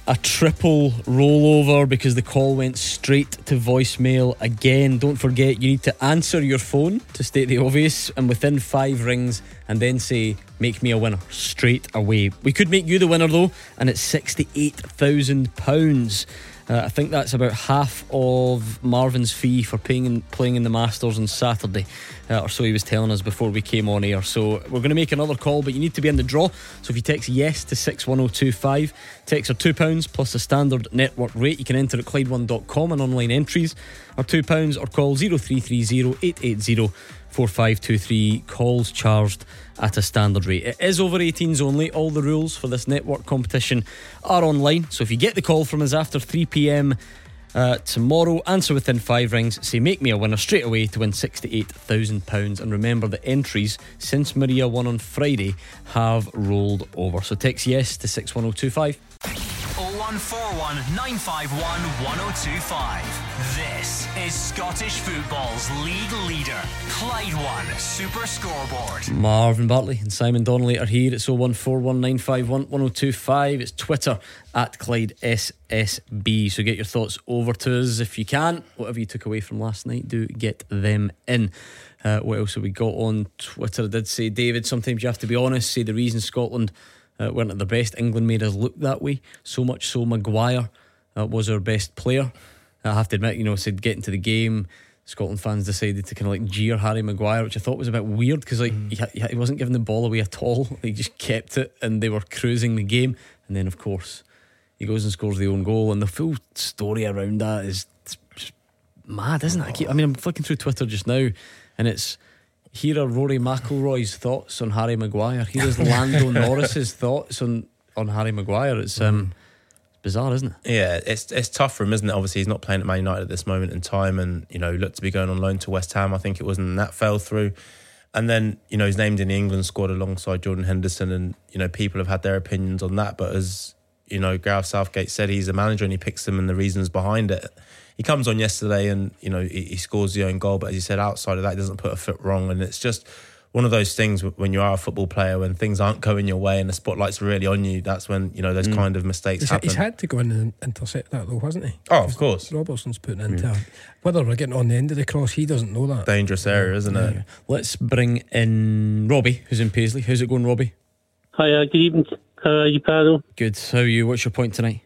a triple rollover because the call went straight to voicemail again. Don't forget, you need to answer your phone to state the obvious, and within five rings, and then say, make me a winner straight away. We could make you the winner though, and it's sixty-eight thousand pounds. Uh, I think that's about half of Marvin's fee for paying in, playing in the Masters on Saturday, uh, or so he was telling us before we came on air. So we're going to make another call, but you need to be in the draw. So if you text yes to six one oh two five, texts are two pounds plus the standard network rate. You can enter at Clyde one dot com, and online entries are two pounds, or call oh three three oh, eight eight oh, four five two three. Calls charged at a standard rate. It is over eighteens only. All the rules for this network competition are online. So if you get the call from us after three p.m. uh, tomorrow, answer within five rings, say make me a winner straight away to win sixty-eight thousand pounds. And remember, the entries since Maria won on Friday have rolled over. So text yes to six one oh two five. oh one four one, nine five one, one oh two five. This is Scottish football's league leader, Clyde One Super Scoreboard. Marvin Bartley and Simon Donnelly are here. It's oh one four one, nine five one, one oh two five. It's Twitter at Clyde S S B. So get your thoughts over to us if you can. Whatever you took away from last night, do get them in. Uh, what else have we got on Twitter? I did say, David, sometimes you have to be honest. Say the reason Scotland uh, weren't at their best, England made us look that way. So much so Maguire uh, was our best player. I have to admit, you know, said getting to the game, Scotland fans decided to kind of like jeer Harry Maguire, which I thought was a bit weird because like mm. he, he wasn't giving the ball away at all. He just kept it, and they were cruising the game. And then, of course, he goes and scores the own goal, and the full story around that is just mad, isn't it? I, keep, I mean, I'm flicking through Twitter just now, and it's here are Rory McIlroy's thoughts on Harry Maguire. Here is Lando Norris's thoughts on on Harry Maguire. It's um. bizarre, isn't it? Yeah, it's it's tough for him, isn't it? Obviously, he's not playing at Man United at this moment in time, and you know, looked to be going on loan to West Ham. I think it was, and that fell through. And then, you know, he's named in the England squad alongside Jordan Henderson, and you know, people have had their opinions on that. But as you know, Gareth Southgate said, he's a manager and he picks them and the reasons behind it. He comes on yesterday and you know he, he scores the own goal, but as you said, outside of that, he doesn't put a foot wrong, and it's just one of those things when you are a football player, when things aren't going your way and the spotlight's really on you, that's when, you know, those mm. kind of mistakes he's, happen. He's had to go in and intercept that though, hasn't he? Oh, of course. Robertson's putting into mm. whether we're getting on the end of the cross, he doesn't know that. Dangerous area, isn't yeah. it? Let's bring in Robbie, who's in Paisley. How's it going, Robbie? Hi, uh, good evening. How are you, Paddle? Good. How are you? What's your point tonight?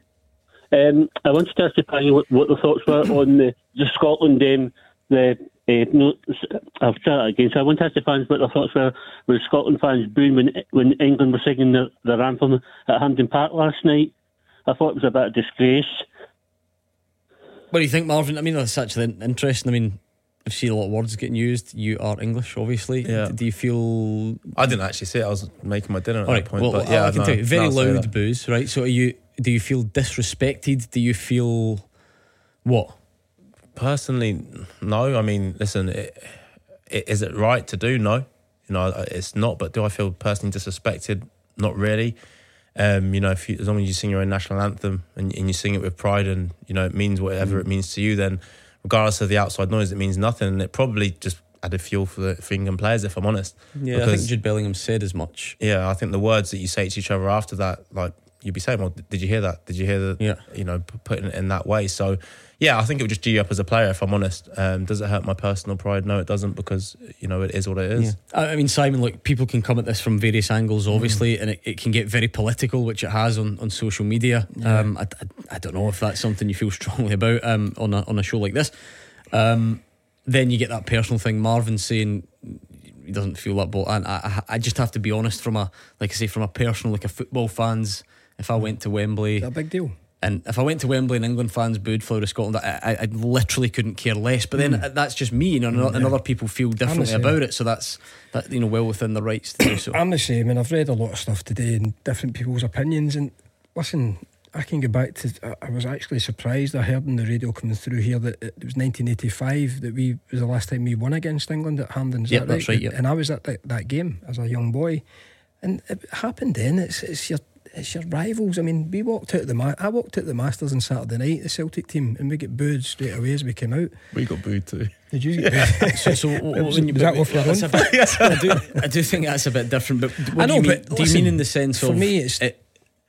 Um, I wanted to ask you, Paddy, what, what the thoughts were on the, the Scotland game. The uh, no, I've tried that again. So I want to ask the fans what their thoughts were with Scotland fans booing when when England were singing their, their anthem at Hampden Park last night. I thought it was a bit of disgrace. What do you think, Marvin? I mean, that's actually interesting. I mean, I've seen a lot of words getting used. You are English, obviously. Yeah. Do you feel? I didn't actually see it. I was making my dinner at All that right, point. well, but yeah, I can no, tell you, very no, loud boos, right? So, are you? Do you feel disrespected? Do you feel what? Personally, no. I mean, listen, it, it, is it right to do? No. You know, it's not. But do I feel personally disrespected? Not really. Um, you know, if you, as long as you sing your own national anthem and, and you sing it with pride, and you know it means whatever mm. it means to you, then regardless of the outside noise, it means nothing. And it probably just added fuel for the for England players, if I'm honest. Yeah, because, I think Jude Bellingham said as much. Yeah, I think the words that you say to each other after that, like you'd be saying, "Well, did you hear that? Did you hear the?" Yeah. You know, putting it in that way. So, yeah, I think it would just G you up as a player, if I'm honest. Um, does it hurt my personal pride? No, it doesn't, because you know it is what it is. Yeah. I mean, Simon, look, people can come at this from various angles, obviously, mm. and it, it can get very political, which it has on, on social media. Yeah. Um, I, I, I don't know if that's something you feel strongly about um, on a on a show like this. Um, then you get that personal thing. Marvin saying he doesn't feel that ball, and I, I just have to be honest, from a like I say, from a personal, like a football fans. If I went to Wembley, is that a big deal? And if I went to Wembley and England fans booed Flower of Scotland, I, I, I literally couldn't care less. But then mm. that's just me, you know, and, yeah. and other people feel differently about it. So that's that, you know, well within their rights to do so. I'm the same, and I've read a lot of stuff today and different people's opinions. And listen, I can go back to. I was actually surprised. I heard on the radio coming through here that it was nineteen eighty-five that we was the last time we won against England at Hampden. Is yep, that right? That's right. Yep. And I was at that, that game as a young boy, and it happened then. It's it's your. It's your rivals. I mean, we walked out the ma- I walked out the Masters on Saturday night, the Celtic team, and we get booed straight away as we came out. We got booed too. Did you? Yeah. so, so was, when you, was that off your own? Bit, yes, I do. I do think that's a bit different. But what I know, do you mean, but do listen, you mean in the sense for of me, it's it,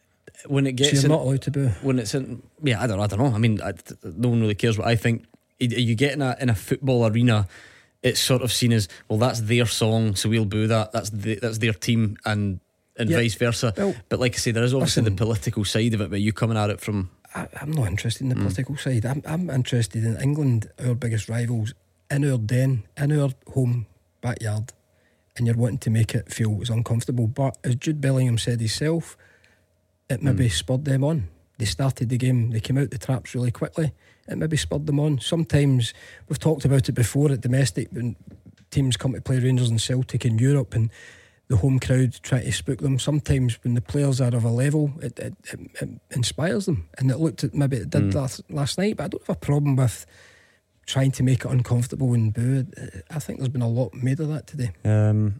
when it gets so you're in, not allowed to boo. When it's in, yeah, I don't, I don't know. I mean, I, no one really cares what I think. You get in a in a football arena, it's sort of seen as, well, that's their song, so we'll boo that. That's the, that's their team, and and yeah. vice versa. Well, but like I say, there is obviously listen, the political side of it. But you coming at it from, I, I'm not interested in the mm. political side. I'm I'm interested in England, our biggest rivals, in our den, in our home backyard, and you're wanting to make it feel as uncomfortable. But as Jude Bellingham said himself, it maybe mm. spurred them on. They started the game, they came out the traps really quickly. It maybe spurred them on. Sometimes, we've talked about it before at domestic, when teams come to play Rangers and Celtic in Europe and the home crowd try to spook them. Sometimes when the players are of a level, it, it, it, it inspires them, and it looked at maybe it did mm. last, last night. But I don't have a problem with trying to make it uncomfortable and boo. I think there's been a lot made of that today. Um,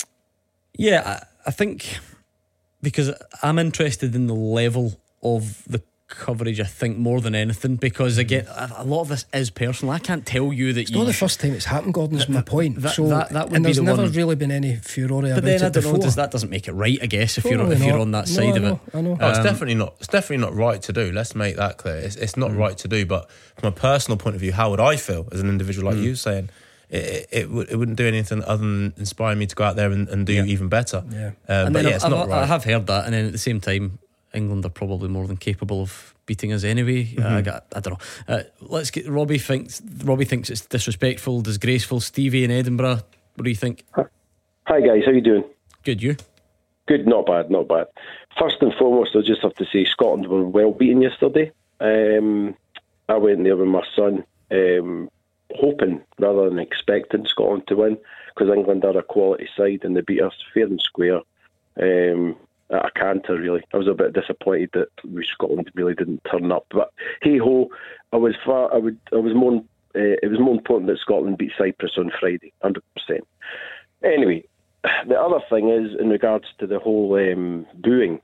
yeah, I, I think because I'm interested in the level of the coverage, I think, more than anything, because again, a lot of this is personal. I can't tell you that it's you, not the first time it's happened, Gordon, is my point. That, so that, that would and be there's the never one. really been any furore but about then it I don't before. know, does that doesn't make it right, I guess, if Probably you're if not. you're on that no, side I of know, it. I know. Oh, it's Um, definitely not. It's definitely not right to do. Let's make that clear. It's, it's not mm. right to do. But from a personal point of view, how would I feel as an individual, like mm. you saying? It it, it, would, it wouldn't do anything other than inspire me to go out there and, and do yeah. even better. Yeah. Um, and but then yeah, it's I've, not I've, right. I have heard that, and then at the same time, England are probably more than capable of beating us anyway. Mm-hmm. Uh, I, got, I don't know. Uh, let's get Robbie thinks. Robbie thinks it's disrespectful, disgraceful. Stevie in Edinburgh, what do you think? Hi guys, how you doing? Good, you? Good, not bad, not bad. First and foremost, I just have to say Scotland were well beaten yesterday. Um, I went there with my son, um, hoping rather than expecting Scotland to win, because England are a quality side and they beat us fair and square. Um, at a canter, really. I was a bit disappointed that we Scotland really didn't turn up, but hey ho, I was far. I would. I was more. Uh, it was more important that Scotland beat Cyprus on Friday, one hundred percent. Anyway, the other thing is in regards to the whole um, booing.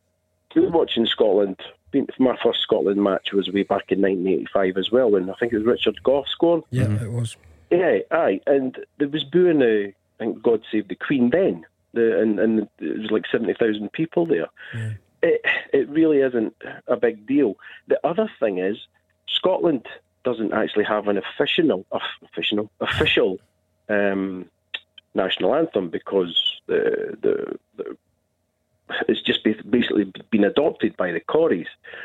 Watching Scotland. My first Scotland match was way back in nineteen eighty-five as well, and I think it was Richard Gough scoring. Yeah, mm-hmm. it was. Yeah, aye, and there was booing. Uh, I think God Save the Queen then. The, and, and it was like seventy thousand people there. Yeah. It it really isn't a big deal. The other thing is, Scotland doesn't actually have an official, official, official um, national anthem, because the, the the it's just basically been adopted by the Corries.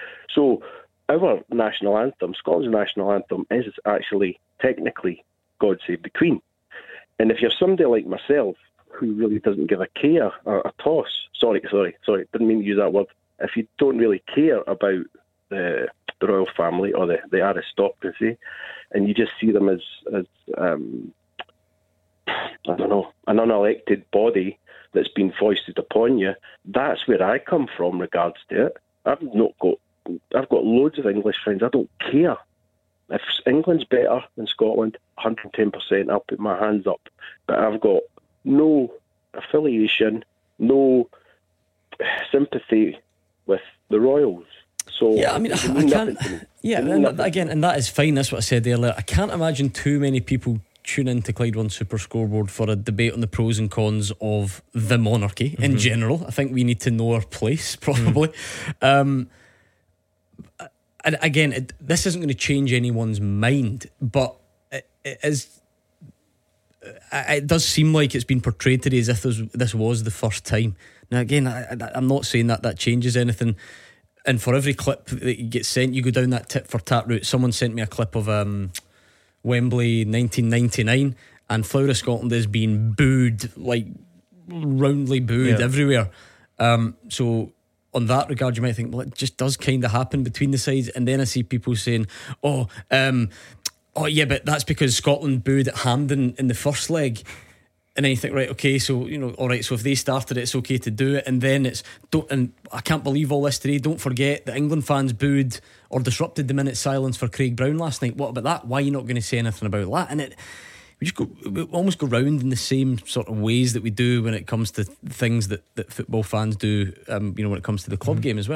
So our national anthem, Scotland's national anthem, is actually technically God Save the Queen. And if you're somebody like myself, who really doesn't give a care or a toss. Sorry, sorry, sorry. Didn't mean to use that word. If you don't really care about the, the royal family or the, the aristocracy, and you just see them as, as um, I don't know, an unelected body that's been foisted upon you, that's where I come from regards to it. I've not got, I've got loads of English friends. I don't care. If England's better than Scotland, one hundred ten percent, I'll put my hands up. But I've got no affiliation, no sympathy with the Royals. So yeah, I mean, I, I can't. Yeah, and again, and that is fine. That's what I said earlier. I can't imagine too many people tune into Clyde One Super Scoreboard for a debate on the pros and cons of the monarchy mm-hmm. in general. I think we need to know our place, probably. Mm. Um, and again, it, this isn't going to change anyone's mind, but it, it is. It does seem like it's been portrayed today as if this, this was the first time. Now again, I, I, I'm not saying that that changes anything. And for every clip that gets sent, you go down that tit for tat route. Someone sent me a clip of um, Wembley nineteen ninety-nine, and Flower of Scotland is being booed, like roundly booed yeah. everywhere. Um, so on that regard, you might think, well, it just does kind of happen between the sides. And then I see people saying, oh, um, oh yeah, but that's because Scotland booed at Hampden in the first leg. And then you think, right, okay, so, you know, all right, so if they started it, it's okay to do it. And then it's, don't, and I can't believe all this today. Don't forget that England fans booed or disrupted the minute silence for Craig Brown last night. What about that? Why are you not going to say anything about that? And it, we just go, we almost go round in the same sort of ways that we do when it comes to things that, that football fans do, um, you know, when it comes to the club mm-hmm. game as well.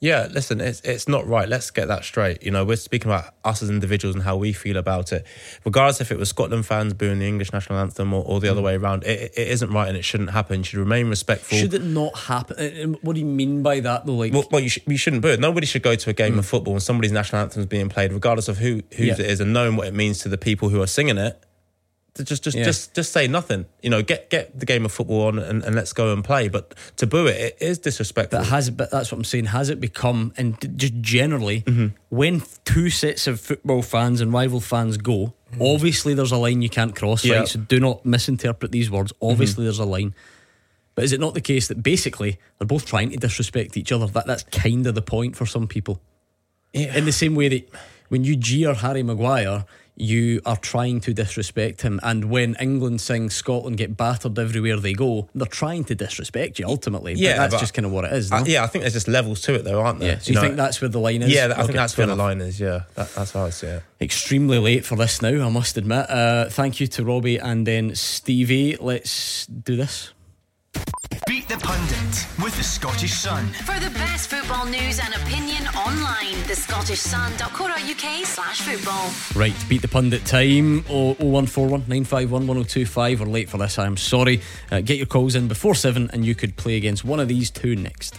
Yeah, listen, it's it's not right. Let's get that straight. You know, we're speaking about us as individuals and how we feel about it. Regardless if it was Scotland fans booing the English national anthem or, or the mm. other way around, it, it isn't right and it shouldn't happen. You should remain respectful. Should it not happen? What do you mean by that, though? Like, well, well you, sh- you shouldn't boo it. Nobody should go to a game mm. of football and somebody's national anthem is being played, regardless of who whose yeah. it is, and knowing what it means to the people who are singing it. To just, just, yeah. just, just say nothing. You know, get get the game of football on and, and let's go and play. But to boo it, it is disrespectful. But has, but that's what I'm saying. Has it become, and just generally, mm-hmm. when two sets of football fans and rival fans go, mm. obviously there's a line you can't cross. Yeah. Right? So do not misinterpret these words. Obviously, mm-hmm. there's a line. But is it not the case that basically they're both trying to disrespect each other? That that's kind of the point for some people. Yeah. In the same way that when you jeer Harry Maguire, you are trying to disrespect him, and when England sing Scotland get battered everywhere they go, they're trying to disrespect you ultimately. Yeah, but that's but just kind of what it is, no? I, yeah, I think there's just levels to it though, aren't there? Yeah, so you, you know, think that's where the line is? Yeah, I okay, think that's where enough. the line is. Yeah, that, that's how I see it. Extremely late for this now, I must admit. Uh, thank you to Robbie and then Stevie. Let's do this. Beat the Pundit with the Scottish Sun. For the best football news and opinion online, the scottish sun dot co dot uk slash football. Right, Beat the Pundit time. oh one four one nine five one one oh two five. Or late for this, I am sorry. Uh, get your calls in before seven and you could play against one of these two next.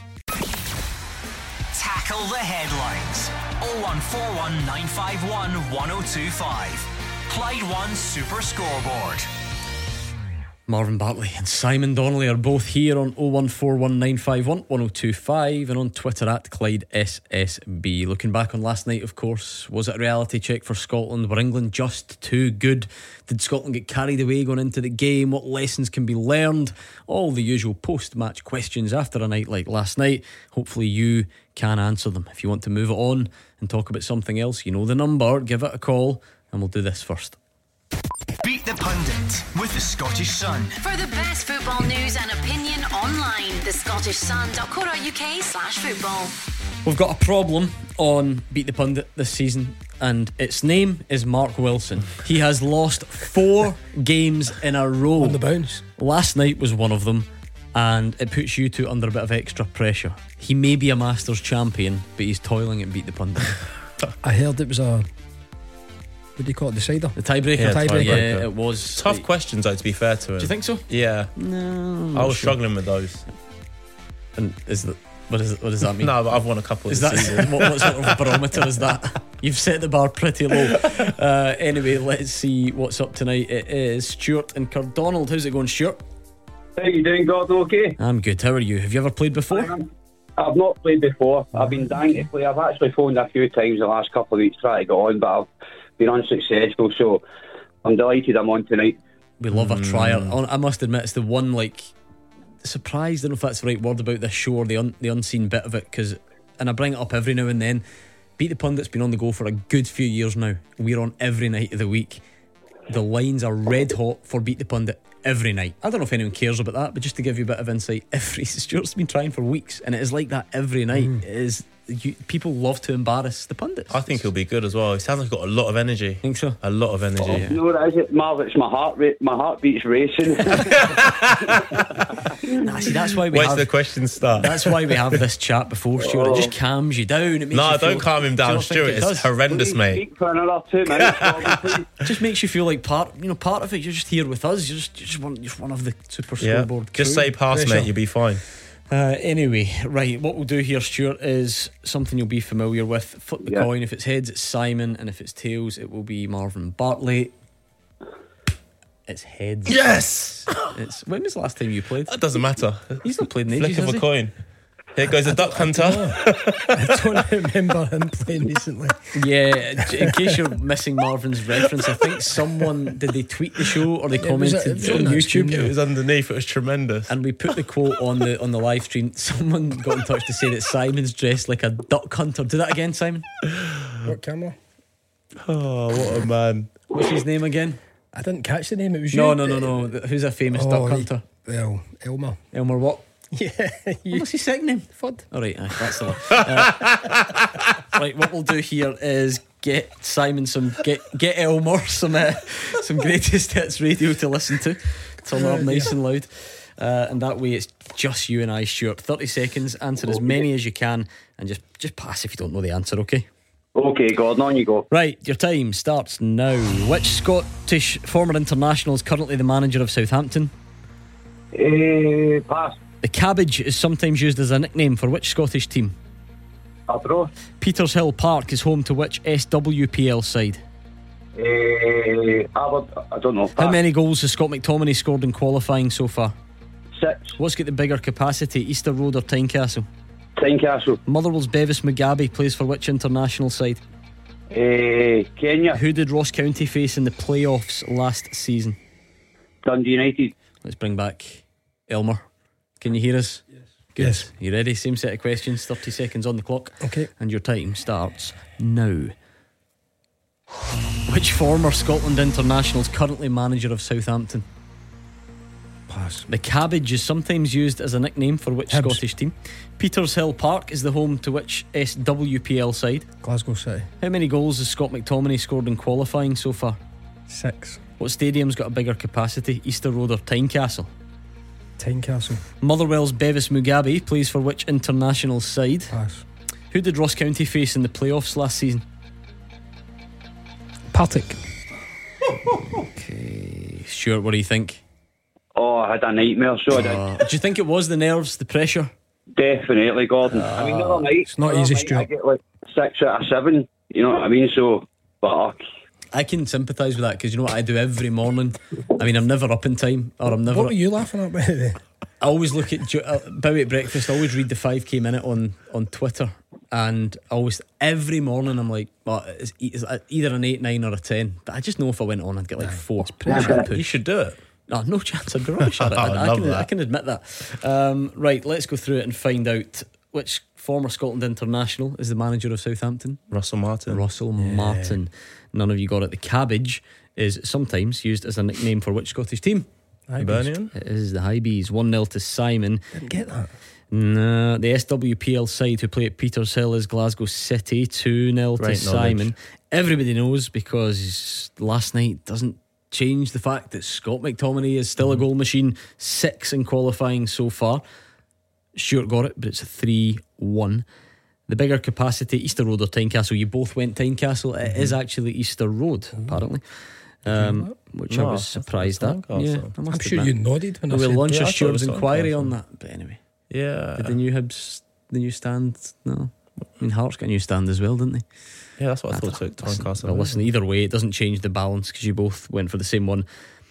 Tackle the headlines. oh one four one nine five one one oh two five. Clyde One Super Scoreboard. Marvin Bartley and Simon Donnelly are both here on oh one four one nine five one one oh two five and on Twitter at Clyde S S B. Looking back on last night, of course, was it a reality check for Scotland? Were England just too good? Did Scotland get carried away going into the game? What lessons can be learned? All the usual post-match questions after a night like last night. Hopefully you can answer them. If you want to move it on and talk about something else, you know the number, give it a call and we'll do this first. Beat the Pundit with the Scottish Sun. For the best football news and opinion online, the scottish sun dot co dot uk slash football. We've got a problem on Beat the Pundit this season, and its name is Mark Wilson. He has lost four games in a row. On the bounce. Last night was one of them, and it puts you two under a bit of extra pressure. He may be a Masters champion, but he's toiling at Beat the Pundit. I heard it was a... What do you call it? Decider? The tiebreaker. Yeah, tiebreaker. Yeah, it was. Tough questions, though, to be fair to him. Do you think so? Yeah. No. I was sure. struggling with those. And is that what is it, what does that mean? No, but I've won a couple. Is this that season. what, what sort of barometer is that? You've set the bar pretty low. Uh, anyway, let's see what's up tonight. It is Stuart and Cardonald. How's it going, Stuart? How you doing, God? Okay. I'm good. How are you? Have you ever played before? Um, I've not played before. I've been dying to play. I've actually phoned a few times the last couple of weeks trying to get on, but I've been unsuccessful, so I'm delighted I'm on tonight. We love a trier. Mm. I must admit, it's the one, like, surprised, I don't know if that's the right word about this show or the un- the unseen bit of it, because, and I bring it up every now and then, Beat the Pundit's been on the go for a good few years now. We're on every night of the week. The lines are red hot for Beat the Pundit every night. I don't know if anyone cares about that, but just to give you a bit of insight, every Stuart's been trying for weeks, and it is like that every night. Mm. It is. You, people love to embarrass the pundits. I think he'll be good as well. He sounds like he's got a lot of energy. Think so? A lot of energy. Oh, yeah. You know what it is, Marv? It's my heart rate. My heartbeat's racing. Nah, see, that's why we Where's have the question start? That's why we have this chat before, Stuart. It just calms you down. It makes no, you feel, don't calm him down, Stuart. It it's horrendous, please mate. Speak for another two minutes. It just makes you feel like part, you know, part of it. You're just here with us. You're just, you're just one, you're one of the Super yeah. Scoreboard. Just crew. say pass, Pressure. mate. You'll be fine. Uh, anyway, right, what we'll do here, Stuart, is something you'll be familiar with. Flip the yeah. coin. If it's heads, it's Simon, and if it's tails, it will be Marvin Bartley. It's heads. Yes. It's when was the last time you played? That doesn't matter. He's not played in ages, Flick of a has he? coin. Here goes a duck hunter. I don't remember him playing recently. Yeah, in case you're missing Marvin's reference, I think someone, did they tweet the show or they Yeah, it was commented a- it was on on that YouTube? stream, It was underneath. It was tremendous. And we put the quote on the on the live stream. Someone got in touch to say that Simon's dressed like a duck hunter. Do that again, Simon. What camera? Oh, what a man. What's his name again? I didn't catch the name. It was you. No, no, no, no. Who's a famous Oh, duck he- hunter? Well, Elmer. Elmer what? Yeah. You. What's his second name? Fudd. All right, aye, that's the one. Uh, right, what we'll do here is get Simon some get get Elmer some uh, some greatest hits radio to listen to. Turn it up nice and loud, uh, and that way it's just you and I, Stuart. Thirty seconds. Answer as many as you can. and just, just pass if you don't know the answer, okay? Okay, Gordon, on you go. Right, your time starts now. Which Scottish former international is currently the manager of Southampton? Uh, pass. The Cabbage is sometimes used as a nickname for which Scottish team? A draw. Petershill Park is home to which S W P L side? Uh, Albert, I don't know. How many goals has Scott McTominay scored in qualifying so far? Six. What's got the bigger capacity, Easter Road or Tynecastle? Tynecastle. Motherwell's Bevis Mugabe plays for which international side? Uh, Kenya. Who did Ross County face in the playoffs last season? Dundee United. Let's bring back Elmer. Can you hear us? Yes. Good. Yes. You ready? Same set of questions, thirty seconds on the clock. Okay. And your time starts now. Which former Scotland international is currently manager of Southampton? Pass. The Cabbage is sometimes used as a nickname for which Hibs. Scottish team? Petershill Park is the home to which S W P L side? Glasgow City. How many goals has Scott McTominay scored in qualifying so far? Six. What stadium's got a bigger capacity, Easter Road or Tynecastle? Tynecastle. Motherwell's Bevis Mugabe plays for which international side? Pass. Who did Ross County face in the playoffs last season? Partick. Okay, Stuart, what do you think? Oh, I had a nightmare, so I did. Uh, do you think it was the nerves, the pressure? Definitely, Gordon. Uh, I mean, the other night, it's not the other easy, night Stuart. I get like six out of seven. You know what I mean? So, but uh, I can sympathise with that because you know what I do every morning. I mean, I'm never up in time, or I'm never. What were you laughing at, by the way? I always look at ju- uh, Bowie at breakfast. I always read the five K minute on on Twitter, and I always every morning I'm like, well, it's, e- it's either an eight, nine, or a ten. But I just know if I went on, I'd get like four. You should do it. No, no chance. I'd be rubbish at it. I, I, love can, that. I can admit that. Um, right, let's go through it and find out which former Scotland international is the manager of Southampton. Russell Martin. Russell Martin. None of you got it. The Cabbage is sometimes used as a nickname for which Scottish team? Hibernian. It is the High Bees. one nil to Simon. Didn't get that. No, the S W P L side who play at Petershill is Glasgow City. two nil to Right Simon. knowledge. Everybody knows because last night doesn't change the fact that Scott McTominay is still a goal machine. Six in qualifying so far. Stuart got it, but it's a three one. The bigger capacity, Easter Road or Tynecastle. You both went Tynecastle. It is actually Easter Road, apparently. Um, which No, I was I thought surprised it was at. Tynecastle. Yeah, I I'm must sure admit. you nodded when I We'll said launch Yeah, I a thought it Stuart's was inquiry Tynecastle. on that. But anyway, Yeah. did the new Hibs, the new stand? No, I mean Hearts got a new stand as well, didn't they? Yeah, that's what I I thought took Listen, Tynecastle. well, listen, either way, it doesn't change the balance because you both went for the same one.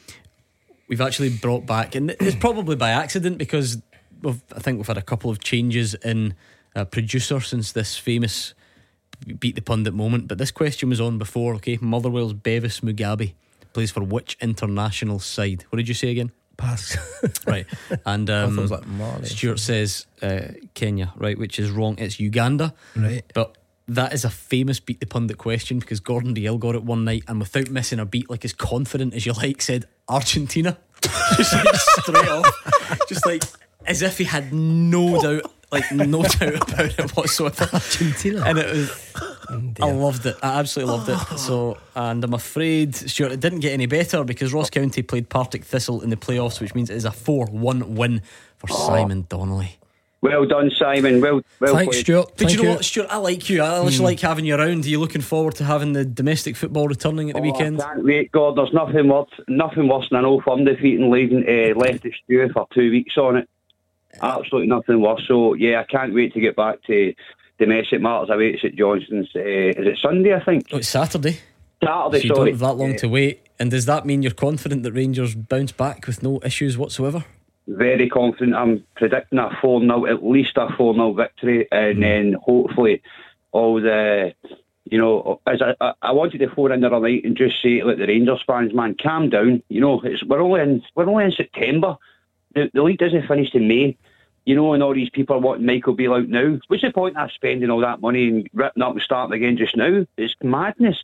We've actually brought back, and it's probably by accident because we've, I think we've had a couple of changes in uh, producer since this famous Beat the Pundit moment. But this question was on before. Okay, Motherwell's Bevis Mugabe plays for which international side? What did you say again? Pass. Right, and I um, thought it was like Mali. Stuart says uh, Kenya, right, which is wrong. It's Uganda, Right. but that is a famous Beat the Pundit question because Gordon Dalziel got it one night and without missing a beat, like as confident as you like, said Argentina. Just like straight off, just like as if he had no doubt, like no doubt about it whatsoever. Argentina. And it was, I loved it. I absolutely loved it. So, and I'm afraid, Stuart, it didn't get any better because Ross County played Partick Thistle in the playoffs, which means it is a four one win for Simon Donnelly. well done, Simon. Well, well Thanks, played. Stuart. But Thank you know you. what, Stuart? I like you. I actually like having you around. Are you looking forward to having the domestic football returning at the Oh, weekend? I can't wait, God. There's nothing worse, nothing worse than an old firm defeat and leaving uh, left the stew for two weeks on it. Absolutely nothing worse. So yeah, I can't wait to get back to domestic matters. I wait at Johnston's. Uh, is it Sunday? I think Oh, it's Saturday. Saturday. So you don't sorry. have that long Yeah. to wait. And does that mean you're confident that Rangers bounce back with no issues whatsoever? Very confident. I'm predicting a four nil, at least a four nil victory, and mm. then hopefully all the, you know, as I, I, I wanted to phone in the other night and just say, like the Rangers fans, man, calm down. You know, it's we're only in we're only in September. The, the league doesn't finish in May. You know, and all these people are wanting Michael Beale out now. What's the point of spending all that money and ripping up and starting again just now? It's madness.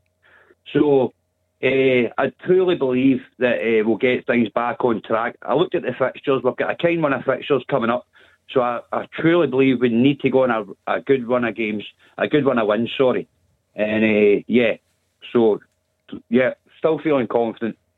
So uh, I truly believe that uh, we'll get things back on track. I looked at the fixtures. We've got a kind run of fixtures coming up. So I, I truly believe we need to go on a, a good run of games, a good run of wins, sorry. And uh, yeah, so yeah, still feeling confident.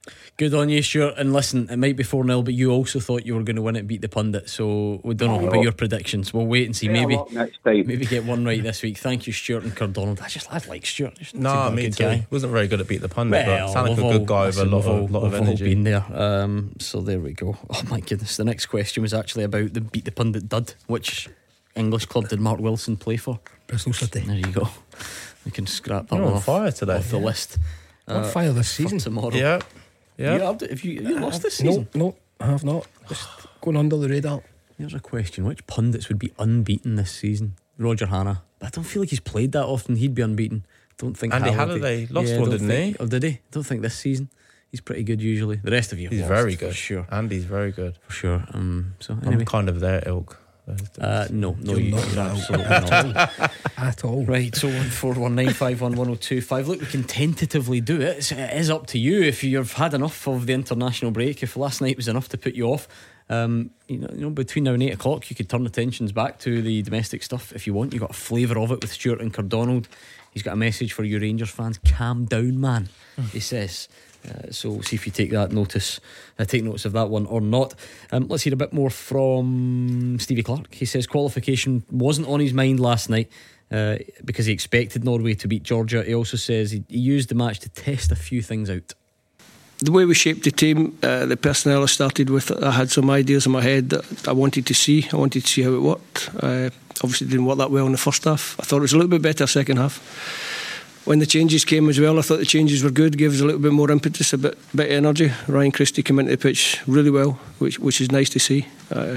Good on you, Stuart. And listen, it might be four nil, but you also thought you were going to win it and beat the pundit. So we don't know about your predictions. We'll wait and see. Maybe maybe get one right this week. Thank you, Stuart and Cardonald. I just I like Stuart. Just No, me good too. guy. Wasn't very good at beat the pundit, Well, but sounded like we've a good all- guy with a listen, lot we've all- of, lot of we've all energy. been there. Um, so there we go. Oh my goodness. The next question was actually about the beat the pundit dud. Which English club did Mark Wilson play for? Bristol City. There you go. We can scrap that You're one on off, fire today. off the Yeah. list. On fire this for season. tomorrow. Yeah. Yeah. You have, have you, you lost this season? No, no, I have not. Just going under the radar. Here's a question: which pundits would be unbeaten this season? Roger Hanna. But I don't feel like he's played that often. He'd be unbeaten. Don't think Andy Halliday, Halliday lost Yeah, one, don't didn't think- he? Oh, did he? Don't think this season. He's pretty good usually. The rest of you, have He's lost, very for good. sure, Andy's very good. for sure. Um, so I'm anyway, kind of their ilk. uh, no, no, You're you, not you're that absolutely old. not. At all. Right, so one four one nine five one one zero two five. Look, we can tentatively do it. It's, it is up to you if you've had enough of the international break. If last night was enough to put you off, um, you know, you know, between now and eight o'clock, you could turn attentions back to the domestic stuff if you want. You got a flavour of it with Stuart and Cardonald. He's got a message for you Rangers fans. Calm down, man. He says. Uh, so we'll see if you take that notice, uh, take notice of that one or not. Um, let's hear a bit more from Stevie Clark. He says qualification wasn't on his mind last night uh, because he expected Norway to beat Georgia. He also says he, he used the match to test a few things out. The way we shaped the team, uh, the personnel I started with, I had some ideas in my head that I wanted to see. I wanted to see how it worked. Uh, obviously didn't work that well in the first half. I thought it was a little bit better second half. When the changes came as well, I thought the changes were good, gave us a little bit more impetus, a bit bit of energy. Ryan Christie came into the pitch really well, which which is nice to see. Uh,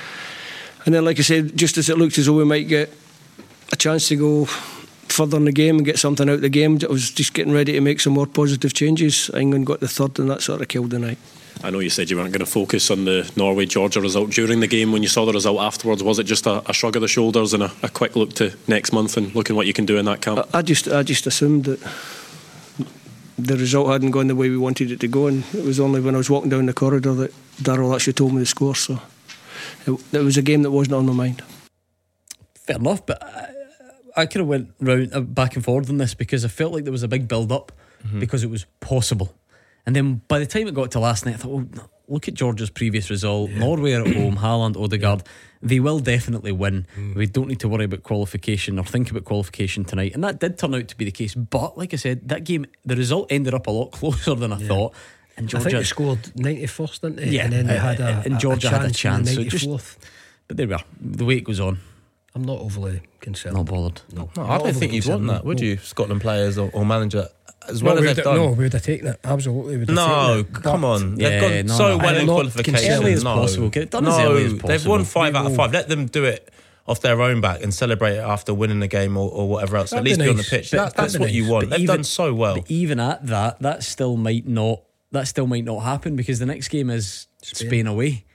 and then, like I said, just as it looked as though we might get a chance to go further in the game and get something out of the game, I was just getting ready to make some more positive changes. England got the third and that sort of killed the night. I know you said you weren't going to focus on the Norway-Georgia result during the game. When you saw the result afterwards, was it just a, a shrug of the shoulders and a, a quick look to next month and looking what you can do in that camp? I, I just I just assumed that the result hadn't gone the way we wanted it to go, and it was only when I was walking down the corridor that Darryl actually told me the score. So it, it was a game that wasn't on my mind. Fair enough, but I, I could have went round uh, back and forward on this because I felt like there was a big build-up Mm-hmm. because it was possible. And then by the time it got to last night, I thought, well, look at Georgia's previous result. Yeah. Norway are at home, Haaland, Odegaard. They will definitely win. Mm. We don't need to worry about qualification or think about qualification tonight. And that did turn out to be the case. But like I said, that game, the result ended up a lot closer than I yeah. thought. And Georgia, I think they scored ninety-first, didn't they? Yeah, and then they uh, had a, and Georgia a had a chance. So ninety-fourth. just, but there we are. The way it goes on. I'm not overly concerned. Not bothered. No, no I don't think you'd want that, would you? Scotland players or, or manager, as well no, as they've done. No, we would have taken it. Absolutely, would have no, taken it. come on. Yeah, they've gone no, so no, well I'm in qualification. As early as no, possible. Get it done no, as early as possible. They've won five they out of will. five. Let them do it off their own back and celebrate it after winning the game or, or whatever else. That'd At least be be on the nice. pitch. But- That, that's that'd what be you nice. want. But They've even- done so well. But even at that, that still might not. That still might not happen because the next game is Spain, Spain away.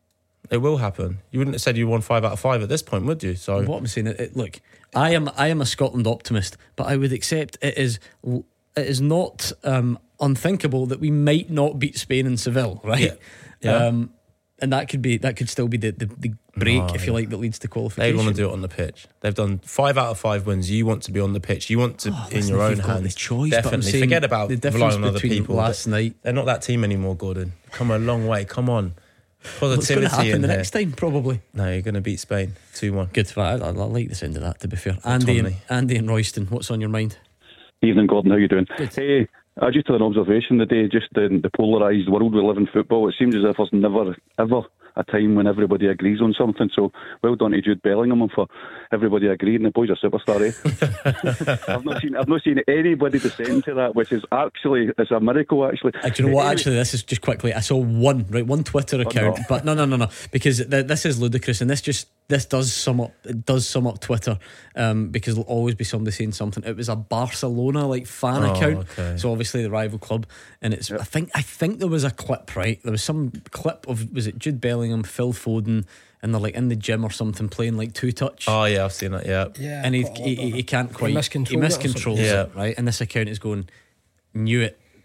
It will happen. You wouldn't have said you won five out of five at this point, would you? So what I'm saying, it, it, look, I am I am a Scotland optimist, but I would accept it is it is not um, unthinkable that we might not beat Spain in Seville, right? Yeah. Yeah. Um, and that could be that could still be the, the, the break, No, if you yeah. like, that leads to qualification. they want to do it on the pitch. They've done five out of five wins. You want to be on the pitch. You want to Oh, in listen, your if own you've got hands. the choice, but I'm Definitely saying forget about the difference relying on other between people. last They- night. They're not that team anymore, Gordon. Come a long way. Come on. What's going to Positivity happen in the there. next time? Probably. No, you're going to beat Spain two one. Good. I, I, I like the sound of that. To be fair, Andy and, Tomley. Andy and Royston, what's on your mind? Evening, Gordon. How you doing? Good. Hey, I just had an observation today, just in the polarised world we live in football. It seems as if there's never, ever a time when everybody agrees on something. So well done to Jude Bellingham for everybody agreeing. The boy's a superstar, eh? I've not seen I've not seen anybody descend to that, which is actually it's a miracle. Actually, Uh, do you know what? Anyway- Actually, this is just quickly. I saw one right, one Twitter account, no. but no, no, no, no, because th- this is ludicrous, and this just this does sum up. It does sum up Twitter, um, because there'll always be somebody saying something. It was a Barcelona like fan Oh, account, okay. so obviously the rival club, and it's. I think I think there was a clip. Right, there was some clip of was it Jude Bellingham, Phil Foden, and they're like in the gym or something playing like two touch. Oh yeah, I've seen that. Yeah, Yeah, and he, quite a lot he, of he, it. he can't quite miscontrolled he it or miscontrols something. it, right? And this account is going, knew it,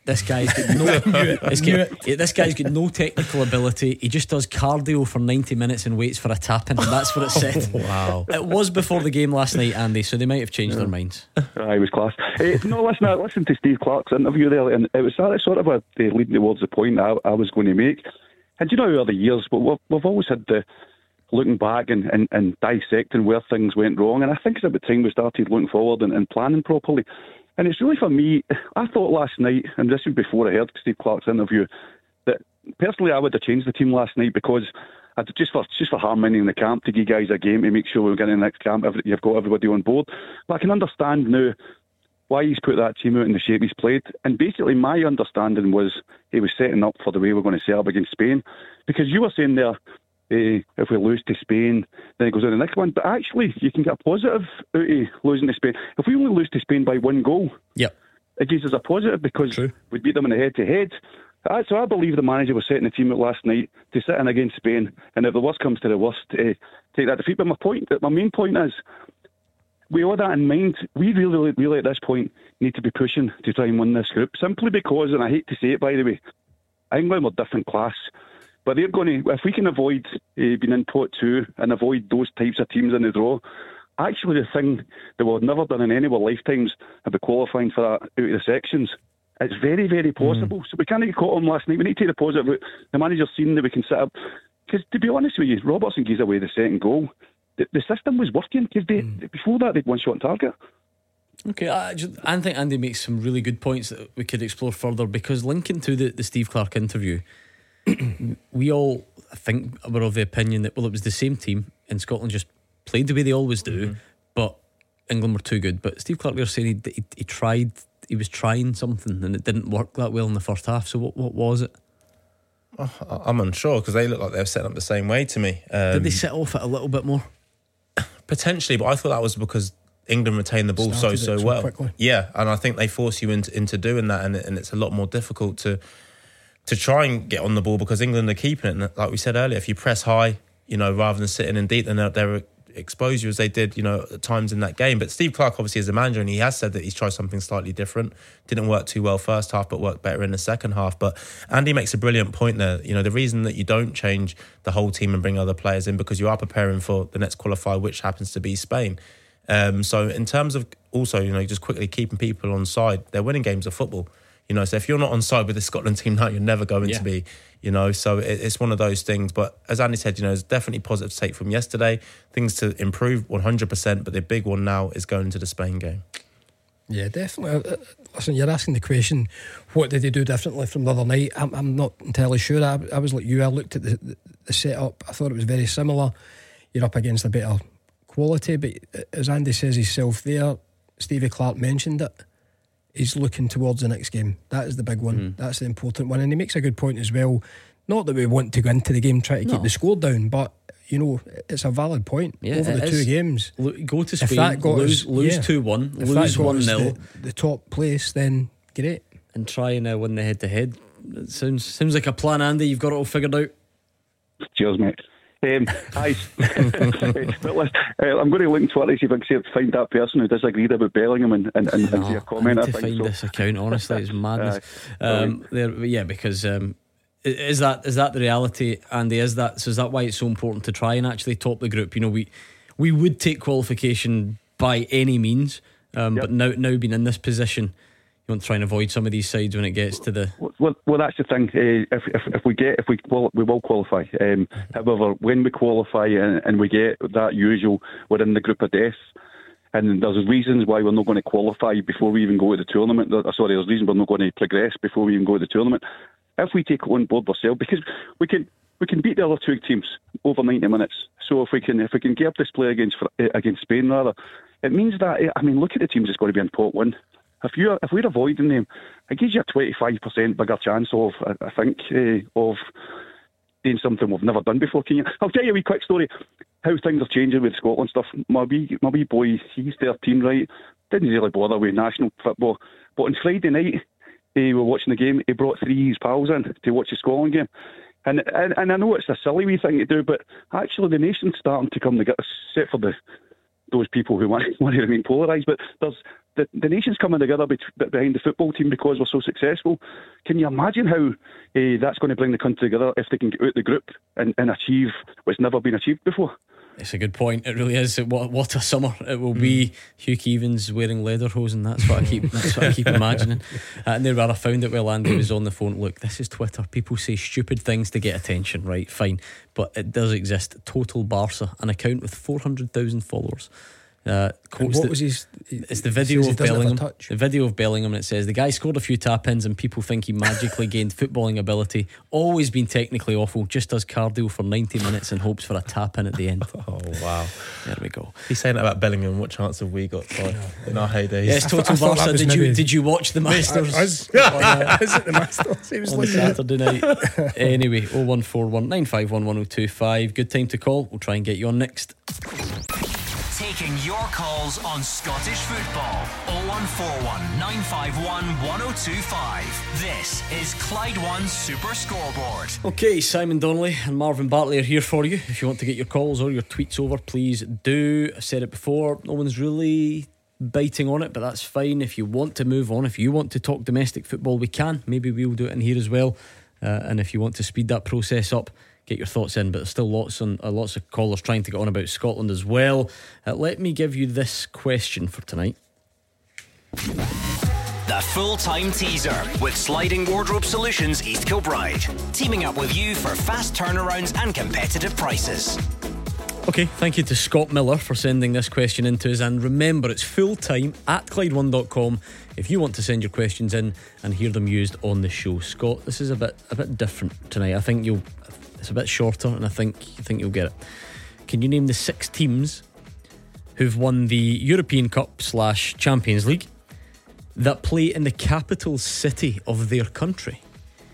This guy's got no this, guy, this guy's got no technical ability. He just does cardio for ninety minutes and waits for a tap-in. And that's what it said. Wow. It was before the game last night, Andy, so they might have changed yeah. their minds. I was class. Hey, no, listen, I listened to Steve Clarke's interview there, and it was sort of a, uh, leading towards the point I, I was going to make. And you know, over the years, but we've, we've always had the looking back and, and, and dissecting where things went wrong. And I think it's about time we started looking forward and, and planning properly. And it's really, for me, I thought last night, and this was before I heard Steve Clarke's interview, that personally I would have changed the team last night because I'd just for just for harmony in the camp to give guys a game to make sure we're getting the next camp. You've got everybody on board. But I can understand now why he's put that team out in the shape he's played. And basically my understanding was he was setting up for the way we're going to set up against Spain. Because you were saying there, Uh, if we lose to Spain, then it goes on the next one. But actually, you can get a positive out of losing to Spain. If we only lose to Spain by one goal, yep. it gives us a positive because True. we beat them in the head-to-head. So I believe the manager was setting the team out last night to sit in against Spain, and if the worst comes to the worst, uh, take that defeat. But my point, my main point is, with all that in mind, we really, really at this point need to be pushing to try and win this group. Simply because, and I hate to say it by the way, England were different class. But they're going to, if we can avoid uh, being in pot two and avoid those types of teams in the draw, actually the thing that we've never done in any of our lifetimes have been qualifying for that out of the sections. It's very, very possible. Mm. So we can't get caught on last night. We need to take the positive route. The manager's seen that we can set up. Because to be honest with you, Robertson gives away the second goal. The, the system was working because mm. before that they'd one shot on target. Okay, I, just, I think Andy makes some really good points that we could explore further, because linking to the, the Steve Clarke interview, we all, I think, were of the opinion that, well, it was the same team and Scotland just played the way they always do, mm-hmm. but England were too good. But Steve Clarke was saying he, he, he tried, he was trying something and it didn't work that well in the first half. So what, what was it? Oh, I'm unsure, because they look like they were setting up the same way to me. Um, Did they set off it a little bit more? Potentially, but I thought that was because England retained the ball Started so so, so well. Quickly. Yeah, and I think they force you into into doing that, and, and it's a lot more difficult to to try and get on the ball because England are keeping it. And like we said earlier, if you press high, you know, rather than sitting in deep, then they're, they're expose you as they did, you know, at times in that game. But Steve Clarke obviously is a manager, and he has said that he's tried something slightly different. Didn't work too well first half, but worked better in the second half. But Andy makes a brilliant point there. You know, the reason that you don't change the whole team and bring other players in, because you are preparing for the next qualifier, which happens to be Spain. Um, so in terms of also, you know, just quickly keeping people on side, they're winning games of football. You know, so if you're not on side with the Scotland team now, you're never going yeah. to be, you know, so it, it's one of those things. But as Andy said, you know, it's definitely positive to take from yesterday. Things to improve one hundred percent, but the big one now is going into the Spain game. Yeah, definitely. Listen, you're asking the question, what did they do differently from the other night? I'm, I'm not entirely sure. I, I was like you, I looked at the, the, the setup. I thought it was very similar. You're up against a better quality, but as Andy says himself there, Stevie Clarke mentioned it, he's looking towards the next game. That is the big one. Mm. That's the important one. And he makes a good point as well. Not that we want to go into the game trying to no. keep the score down, but you know, it's a valid point. Yeah, over the is. two games, go to Spain, lose, us, lose yeah. two one, lose one nil, the, the top place, then great, and try and uh, win the head to head. Sounds seems like a plan, Andy. You've got it all figured out. Cheers, mate. Um, I, but listen, uh, I'm going to link Twitter see if I can see, find that person who disagreed about Bellingham and, and, and, and see a comment. I need to I find so. this account, honestly, it's madness. Uh, um, there, yeah, because um, is that is that the reality, Andy? Is that so? Is that why it's so important to try and actually top the group? You know, we we would take qualification by any means, um, yep. but now now being in this position, you want to try and avoid some of these sides when it gets to the. Well, well that's the thing. Uh, if, if if we get if we well, we will qualify. Um, however, when we qualify and, and we get that usual, we're in the group of death, and there's reasons why we're not going to qualify before we even go to the tournament. Sorry, there's reasons we're not going to progress before we even go to the tournament. If we take on board ourselves, because we can we can beat the other two teams over ninety minutes. So if we can if we can get up this play against against Spain rather, it means that I mean look at the teams that's going to be in pot one. If you if we're avoiding them, it gives you a twenty-five percent bigger chance of, I, I think, uh, of doing something we've never done before. Can you? I'll tell you a wee quick story how things are changing with Scotland stuff. My wee, my wee boy, he's thirteen, right? Didn't really bother with national football, but on Friday night, uh, we were watching the game. He brought three of his pals in to watch the Scotland game, and and, and I know it's a silly wee thing to do, but actually the nation's starting to come together, set for the. those people who want, want to remain polarised. But there's the, the nation's coming together be, behind the football team because we're so successful. Can you imagine how uh, that's going to bring the country together if they can get out the group and, and achieve what's never been achieved before? It's a good point. It really is. What what a summer it will be. Mm. Hugh Keevins wearing lederhosen. That's what I keep. That's what I keep imagining. Uh, and there, where I found it while Andy was on the phone. Look, this is Twitter. People say stupid things to get attention. Right, fine, but it does exist. Total Barca, an account with four hundred thousand followers. Uh, what that, was his? It's the video of Bellingham. The video of Bellingham, and it says the guy scored a few tap ins, and people think he magically gained footballing ability. Always been technically awful. Just does cardio for ninety minutes and hopes for a tap in at the end. Oh wow! There we go. He's saying that about Bellingham. What chance have we got for in our heydays? Yes, Total Barca. Did you did you watch the Masters? I, I was, uh, is it the Masters? It was on Saturday night. Anyway, oh one four one nine five one one oh two five. Good time to call. We'll try and get you on next. Taking your calls on Scottish football. oh one four one nine five one one oh two five. This is Clyde One Super Scoreboard. Okay, Simon Donnelly and Marvin Bartley are here for you. If you want to get your calls or your tweets over, please do. I've said it before, no one's really biting on it, but that's fine. If you want to move on, if you want to talk domestic football, we can. Maybe we'll do it in here as well. Uh, and if you want to speed that process up, get your thoughts in. But there's still lots on uh, lots of callers trying to get on about Scotland as well. Uh, let me give you this question for tonight. The full-time teaser with Sliding Wardrobe Solutions East Kilbride, teaming up with you for fast turnarounds and competitive prices. Okay, thank you to Scott Miller for sending this question in to us. And remember, it's full-time at Clyde one dot com if you want to send your questions in and hear them used on the show. Scott, this is a bit a bit different tonight. I think you'll it's a bit shorter, and I think I think you'll get it. Can you name the six teams who've won the European Cup slash Champions League that play in the capital city of their country?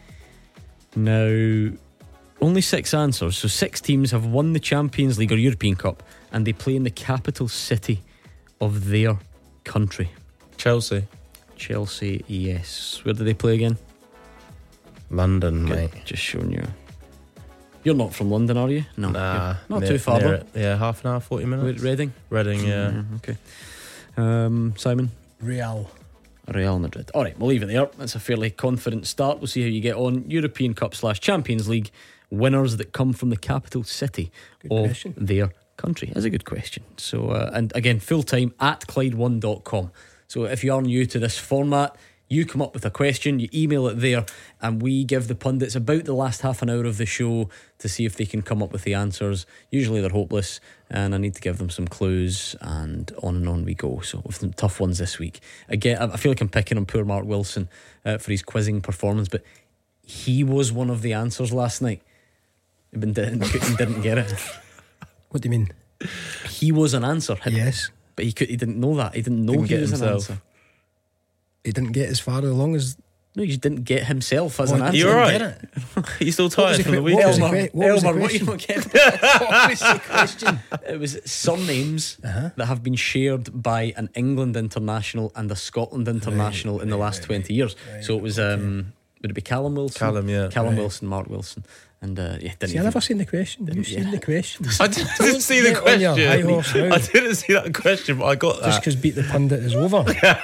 Now, only six answers. So six teams have won the Champions League or European Cup, and they play in the capital city of their country. Chelsea. Chelsea, yes. Where do they play again? London, Good. mate. Just showing you. You're not from London, are you? No, nah, not near, too far. Near it. Yeah, half an hour, forty minutes. Reading. Reading, yeah. Mm-hmm. Okay. Um, Simon. Real. Real Madrid. All right, we'll leave it there. That's a fairly confident start. We'll see how you get on. European Cup slash Champions League winners that come from the capital city good of question. Their country. That's a good question. So, uh, and again, full time at Clyde one dot com. So, if you are new to this format, you come up with a question, you email it there, and we give the pundits about the last half an hour of the show to see if they can come up with the answers. Usually they're hopeless, and I need to give them some clues, and on and on we go. So with some tough ones this week. Again, I feel like I'm picking on poor Mark Wilson uh, for his quizzing performance, but he was one of the answers last night. He didn't, didn't get it. What do you mean? He was an answer. Yes. But he could, he didn't know that. He didn't know didn't he was himself. an answer. He didn't get as far along as. No, he just didn't get himself as well, an answer. You're right. He's still tired from the weekend. Elmer, what Elmer, what you not getting? What was the question? It was some names uh-huh. that have been shared by an England international and a Scotland international right, in the right, last right, twenty years. Right, so it was, okay. um, would it be Callum Wilson? Callum, yeah. Callum right. Wilson, Mark Wilson. And uh, yeah, didn't see, I never seen the question. You've yeah. seen the question. I didn't, didn't see the question. I didn't see that question, but I got that. Just because Beat the Pundit is over.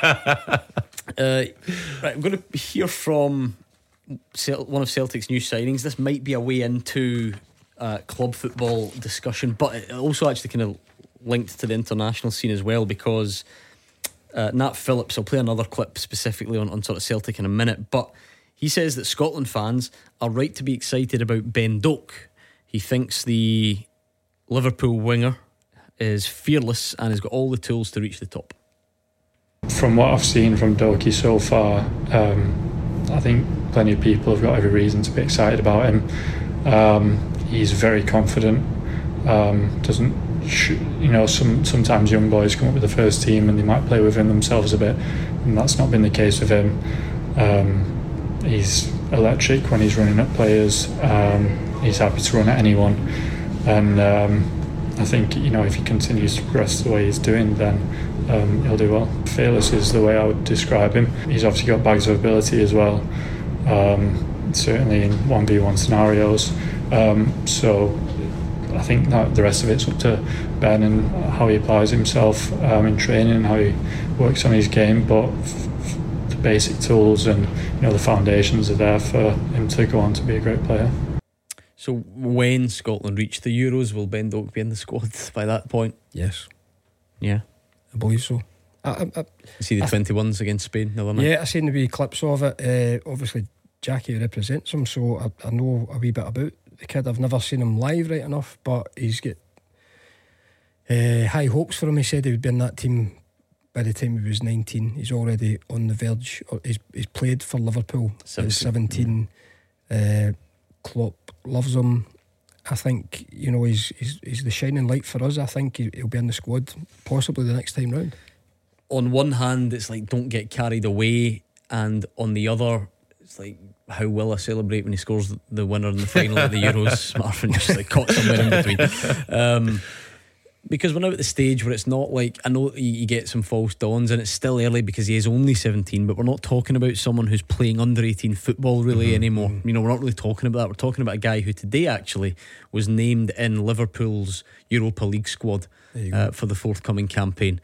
uh, right, I'm going to hear from one of Celtic's new signings. This might be a way into uh, club football discussion, but it also actually kind of linked to the international scene as well, because uh, Nat Phillips, I'll play another clip specifically on, on sort of Celtic in a minute, but he says that Scotland fans are right to be excited about Ben Doak. He thinks the Liverpool winger is fearless and has got all the tools to reach the top. From what I've seen from Doakey so far, um, I think plenty of people have got every reason to be excited about him. Um, he's very confident. Um, doesn't sh- you know? Some sometimes young boys come up with the first team and they might play within themselves a bit, and that's not been the case with him. Um, He's electric when he's running at players. Um, he's happy to run at anyone, and um, I think you know if he continues to progress the way he's doing, then um, he'll do well. Fearless is the way I would describe him. He's obviously got bags of ability as well, um, certainly in one v one scenarios. Um, so I think that the rest of it's up to Ben and how he applies himself um, in training and how he works on his game. But f- f- the basic tools and you know the foundations are there for him to go on to be a great player. So when Scotland reach the Euros, will Ben Doak be in the squad by that point? Yes. Yeah, I believe so. I, I, I see the twenty-ones against Spain the other night. Yeah, I seen the wee clips of it. Uh, obviously, Jackie represents him, so I, I know a wee bit about the kid. I've never seen him live right enough, but he's got uh, high hopes for him. He said he would be in that team by the time he was nineteen. He's already on the verge. He's, he's played for Liverpool at seventeen. Uh, Klopp loves him. I think, you know, he's, he's he's the shining light for us. I think he, he'll be in the squad possibly the next time round. On one hand, it's like don't get carried away, and on the other, it's like how will I celebrate when he scores the winner in the final of the Euros? Marvin just like caught somewhere in between. Um, because we're now at the stage where it's not like, I know you get some false dawns and it's still early because he is only seventeen, but we're not talking about someone who's playing under eighteen football really mm-hmm. anymore. You know, we're not really talking about that. We're talking about a guy who today actually was named in Liverpool's Europa League squad uh, for the forthcoming campaign.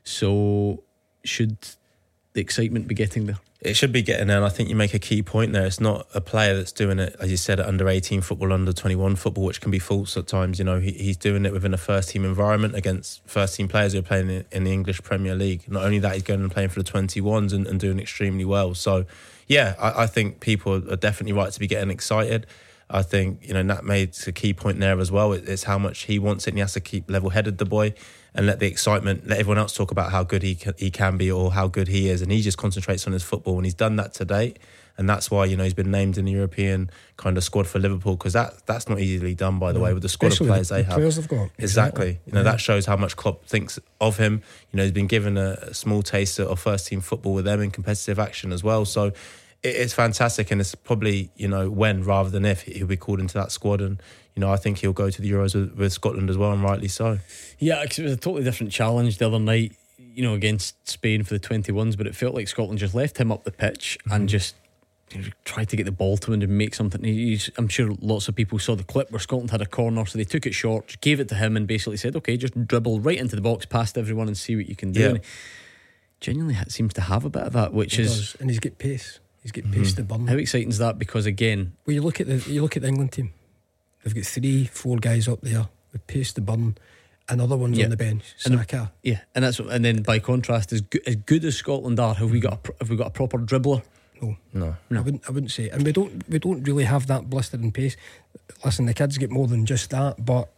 So should the excitement be getting there? It should be getting there, and I think you make a key point there. It's not a player that's doing it, as you said, at under eighteen football, under twenty-one football, which can be false at times. You know, he, he's doing it within a first team environment against first team players who are playing in the English Premier League. Not only that, he's going and playing for the twenty-ones and, and doing extremely well. So, yeah, I, I think people are definitely right to be getting excited. I think, you know, Nat made a key point there as well. It's how much he wants it, and he has to keep level-headed, the boy, and let the excitement, let everyone else talk about how good he can, he can be or how good he is, and he just concentrates on his football, and he's done that to date, and that's why, you know, he's been named in the European kind of squad for Liverpool, because that that's not easily done, by the way, with the squad Especially of players the, they the have. Players they've got. Exactly. Exactly. You know, yeah. that shows how much Klopp thinks of him. You know, he's been given a, a small taste of first team football with them in competitive action as well. So it's fantastic, and it's probably, you know, when rather than if he'll be called into that squad, and you know, I think he'll go to the Euros with, with Scotland as well, and rightly so. Yeah, because it was a totally different challenge the other night, you know, against Spain for the twenty-ones, but it felt like Scotland just left him up the pitch mm-hmm. and just you know, tried to get the ball to him and make something. He's, I'm sure lots of people saw the clip where Scotland had a corner, so they took it short, gave it to him, and basically said, "Okay, just dribble right into the box, past everyone, and see what you can do." Yeah. And he genuinely seems to have a bit of that, which he is, does. And he's got pace. He's got pace mm-hmm. to burn. How exciting is that? Because again, well, you look at the you look at the England team. They've got three, four guys up there with pace to burn, and other ones yeah. on the bench. And, Saka, yeah, and that's and then by contrast, as good as, good as Scotland are, have we got a, have we got a proper dribbler? No, no, no. I wouldn't. I wouldn't say. And we don't. We don't really have that blistering pace. Listen, the kids get more than just that, but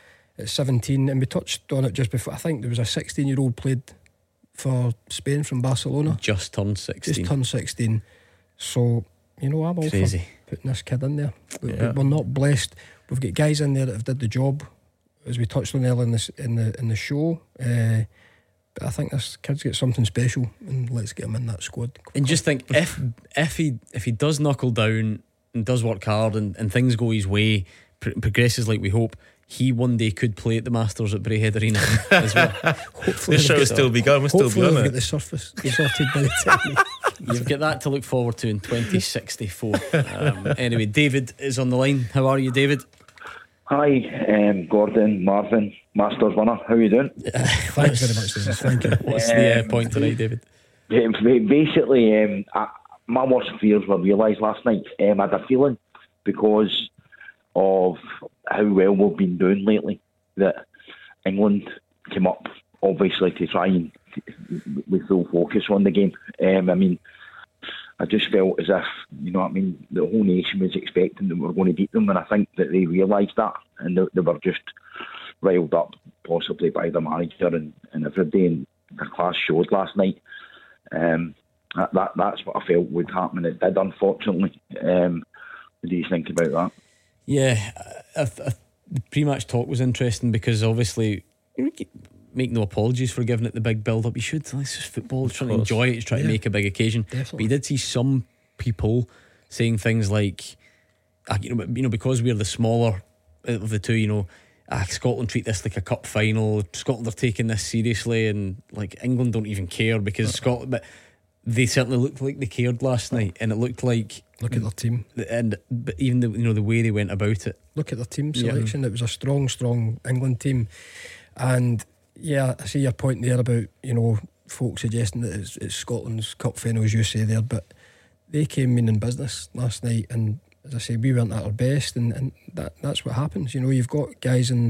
at seventeen, and we touched on it just before. I think there was a sixteen-year-old played for Spain from Barcelona. Just turned sixteen. Just turned sixteen. So you know, I'm all Crazy. for putting this kid in there. We, yeah. We're not blessed. We've got guys in there that have did the job, as we touched on earlier in this in the in the show. Uh, but I think this kid's got something special, and let's get him in that squad. And just think, if if he if he does knuckle down and does work hard, and, and things go his way, pr- progresses like we hope, he one day could play at the Masters at Braehead Arena as well. Hopefully, the show will still be going. We'll still be on we'll it. Get the surface sorted by the time. You've got that to look forward to in twenty sixty-four. Um, anyway, David is on the line. How are you, David? Hi, um, Gordon, Marvin, Masters winner. How are you doing? Uh, thanks very much, David. Thank you. What's the uh, point tonight, David? Yeah, basically, um, I, my worst fears were realised last night. Um, I had a feeling because of how well we've been doing lately that England came up, obviously, to try and with full focus on the game. Um, I mean, I just felt as if, you know what I mean, the whole nation was expecting that we were going to beat them, and I think that they realised that, and they, they were just riled up, possibly by the manager and, and everybody, and their class showed last night. Um, that, that That's what I felt would happen, and it did, unfortunately. Um, what do you think about that? Yeah, I, I, the pre-match talk was interesting because obviously, make no apologies for giving it the big build-up. You should. It's just football. Trying to enjoy it. It's trying yeah. to make a big occasion. Definitely. But you did see some people saying things like, uh, you know, you know, because we're the smaller of the two, you know, uh, Scotland treat this like a cup final. Scotland are taking this seriously, and like England don't even care because Scotland. But they certainly looked like they cared last night, and it looked like look at their team, and but even the you know the way they went about it. Look at their team selection. Yeah. It was a strong, strong England team, and yeah, I see your point there about you know folks suggesting that it's, it's Scotland's cup final, as you say there, but they came meaning business last night, and as I say, we weren't at our best, and, and that that's what happens. You know, you've got guys in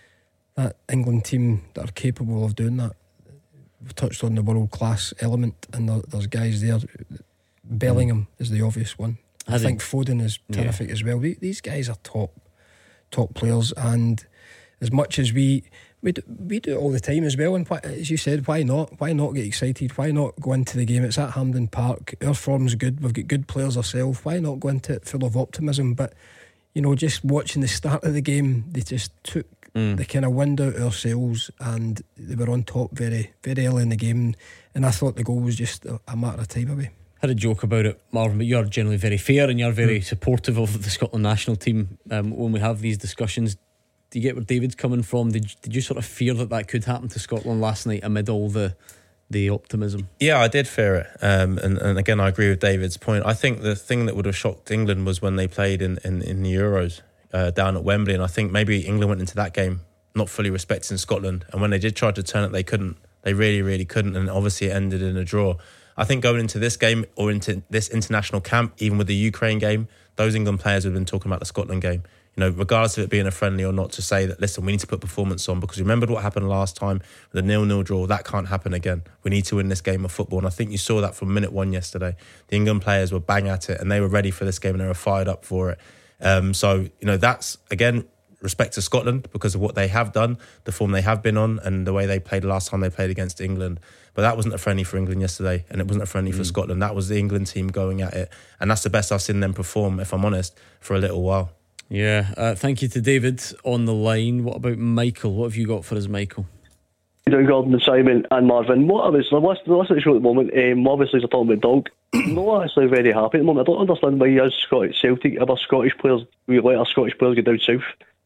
that England team that are capable of doing that. We've touched on the world class element, and there, there's guys there. Bellingham mm. is the obvious one. I, I think, think Foden is terrific yeah. as well. We, these guys are top top players, and as much as we we do, we do it all the time as well. And why, as you said, why not? Why not get excited? Why not go into the game? It's at Hampden Park. Our form's good. We've got good players ourselves. Why not go into it full of optimism? But you know, just watching the start of the game, they just took mm. the kind of wind out of ourselves, and they were on top very, very early in the game. And I thought the goal was just a, a matter of time away. Had a joke about it, Marvin, but you're generally very fair and you're very mm. supportive of the Scotland national team. Um, when we have these discussions, do you get where David's coming from? Did did you sort of fear that that could happen to Scotland last night amid all the the optimism? Yeah, I did fear it. Um, and, and again, I agree with David's point. I think the thing that would have shocked England was when they played in, in, in the Euros uh, down at Wembley. And I think maybe England went into that game not fully respecting Scotland. And when they did try to turn it, they couldn't. They really, really couldn't. And obviously it ended in a draw. I think going into this game or into this international camp, even with the Ukraine game, those England players have been talking about the Scotland game. You know, regardless of it being a friendly or not, to say that, listen, we need to put performance on, because remembered what happened last time, the nil-nil draw, that can't happen again. We need to win this game of football. And I think you saw that from minute one yesterday. The England players were bang at it and they were ready for this game and they were fired up for it. Um, so, you know, that's, again, respect to Scotland because of what they have done, the form they have been on and the way they played last time they played against England. But that wasn't a friendly for England yesterday, and it wasn't a friendly mm. for Scotland. That was the England team going at it, and that's the best I've seen them perform, if I'm honest, for a little while. Yeah, uh, thank you to David on the line. What about Michael? What have you got for us, Michael? Down Gordon and Simon and Marvin. What I was listening to the show at the moment, um, obviously as I talking about Dog, I'm not actually very happy at the moment. I don't understand why us Scottish Celtic, other Scottish players, we let our Scottish players go down south.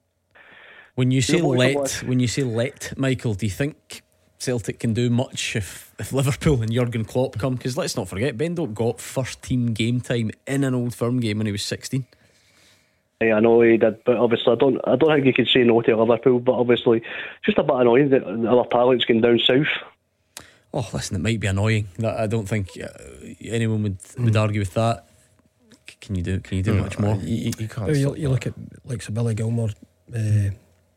When you say let, when you say let, Michael, do you think Celtic can do much if, if Liverpool and Jurgen Klopp come? Because let's not forget, Ben Doak got first team game time in an Old Firm game when he was sixteen. Yeah, I know he did, but obviously I don't I don't think you can say no to Liverpool, but obviously just a bit annoying that other talent's going down south. Oh, listen, it might be annoying. I don't think uh, anyone would, mm. would argue with that. Can you do Can you do mm. much more? You, you can't. You, you, you look at like Sir Billy Gilmore uh,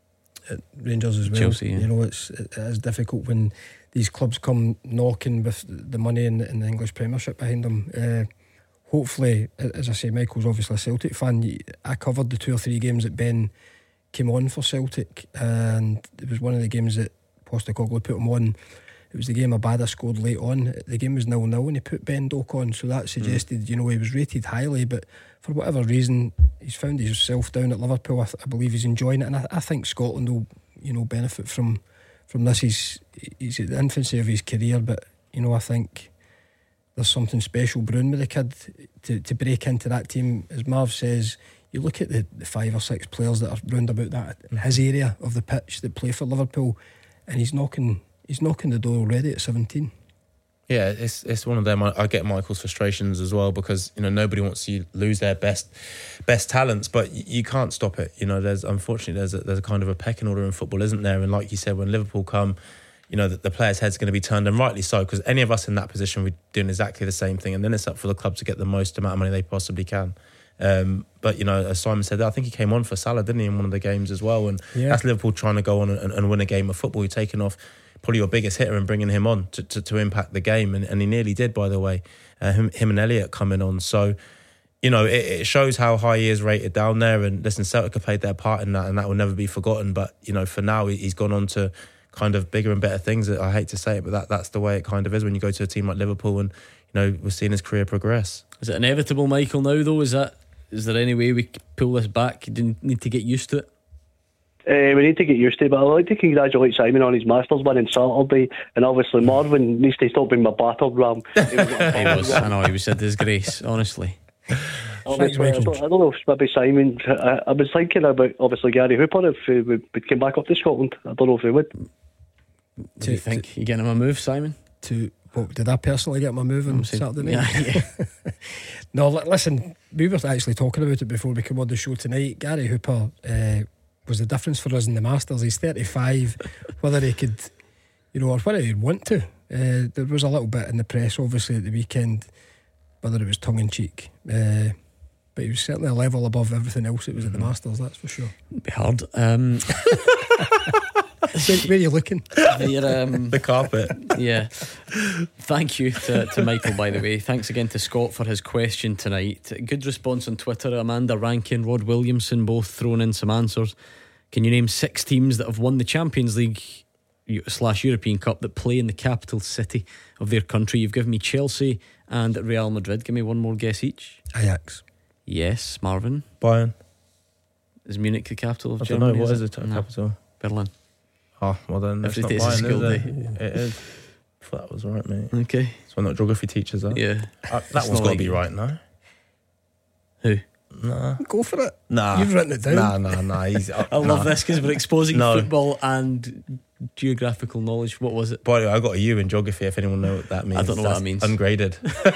at Rangers as well. Chelsea, yeah. You know, it's it is difficult when these clubs come knocking with the money in the, in the English Premiership behind them. Uh, hopefully, as I say, Michael's obviously a Celtic fan. I covered the two or three games that Ben came on for Celtic, and it was one of the games that Postecoglou put him on. It was the game Abada scored late on. The game was nil nil and he put Ben Doak on, so that suggested mm. you know he was rated highly, but for whatever reason he's found himself down at Liverpool. I, th- I believe he's enjoying it, and I, I think Scotland will you know benefit from from this. He's he's at the infancy of his career, but you know I think there's something special brewing with the kid to, to break into that team. As Marv says, you look at the, the five or six players that are round about that mm. his area of the pitch that play for Liverpool, and he's knocking He's knocking the door already at seventeen. Yeah, it's it's one of them. I, I get Michael's frustrations as well because you know nobody wants to lose their best best talents, but you, you can't stop it. You know, there's unfortunately there's a, there's a kind of a pecking order in football, isn't there? And like you said, when Liverpool come, you know the, the player's head's going to be turned, and rightly so, because any of us in that position we're doing exactly the same thing, and then it's up for the club to get the most amount of money they possibly can. Um, but you know, as Simon said, I think he came on for Salah, didn't he, in one of the games as well? And yeah. that's Liverpool trying to go on and, and win a game of football. You're taking off probably your biggest hitter and bringing him on to, to, to impact the game, and, and he nearly did, by the way. Uh, him, him and Elliott coming on, so you know it, it shows how high he is rated down there. And listen, Celtic have played their part in that, and that will never be forgotten. But you know, for now, he's gone on to kind of bigger and better things. I hate to say it, but that that's the way it kind of is when you go to a team like Liverpool, and you know we're seeing his career progress. Is it inevitable, Michael? Now, though, is that is there any way we can pull this back? You didn't need to get used to it. Uh, we need to get used to it, but I'd like to congratulate Simon on his Masters win on Saturday, and obviously Marvin needs to stop being my battle ram. He was, I know, he was a disgrace, honestly. Obviously, I, don't, I don't know if maybe Simon, I, I was thinking about obviously Gary Hooper if he would, would come back up to Scotland. I don't know if he would. Do you think you're getting him a move, Simon? To What, did I personally get my move on Saturday night? Yeah, yeah. No, li- listen, we were actually talking about it before we came on the show tonight. Gary Hooper uh, was the difference for us in the Masters. He's thirty-five. Whether he could, you know, or whether he'd want to. Uh, there was a little bit in the press, obviously, at the weekend, whether it was tongue in cheek. Uh, but he was certainly a level above everything else that was at the Masters, that's for sure. It'd be hard. Um, where, where are you looking? You're, um, the carpet. Yeah. Thank you to, to Michael, by the way. Thanks again to Scott for his question tonight. Good response on Twitter. Amanda Rankin, Rod Williamson both thrown in some answers. Can you name six teams that have won the Champions League slash European Cup that play in the capital city of their country? You've given me Chelsea and Real Madrid. Give me one more guess each. Ajax. Yes. Marvin? Bayern. Is Munich the capital of I don't Germany? know, what is it? the No. capital? Berlin. Oh, well then that's Every not day's a Bayern, skill is day. it? It is. I thought that was right, mate. Okay. So not geography teachers, are? Yeah. Uh, that It's one's not got to like- be right now. Who? Nah. Go for it. Nah. You've written it down. Nah, nah, nah. He's, uh, I love nah. this because we're exposing No. football and geographical knowledge. What was it? By the way, I got a U in geography. If anyone knows what that means, I don't know what That's that means. Ungraded.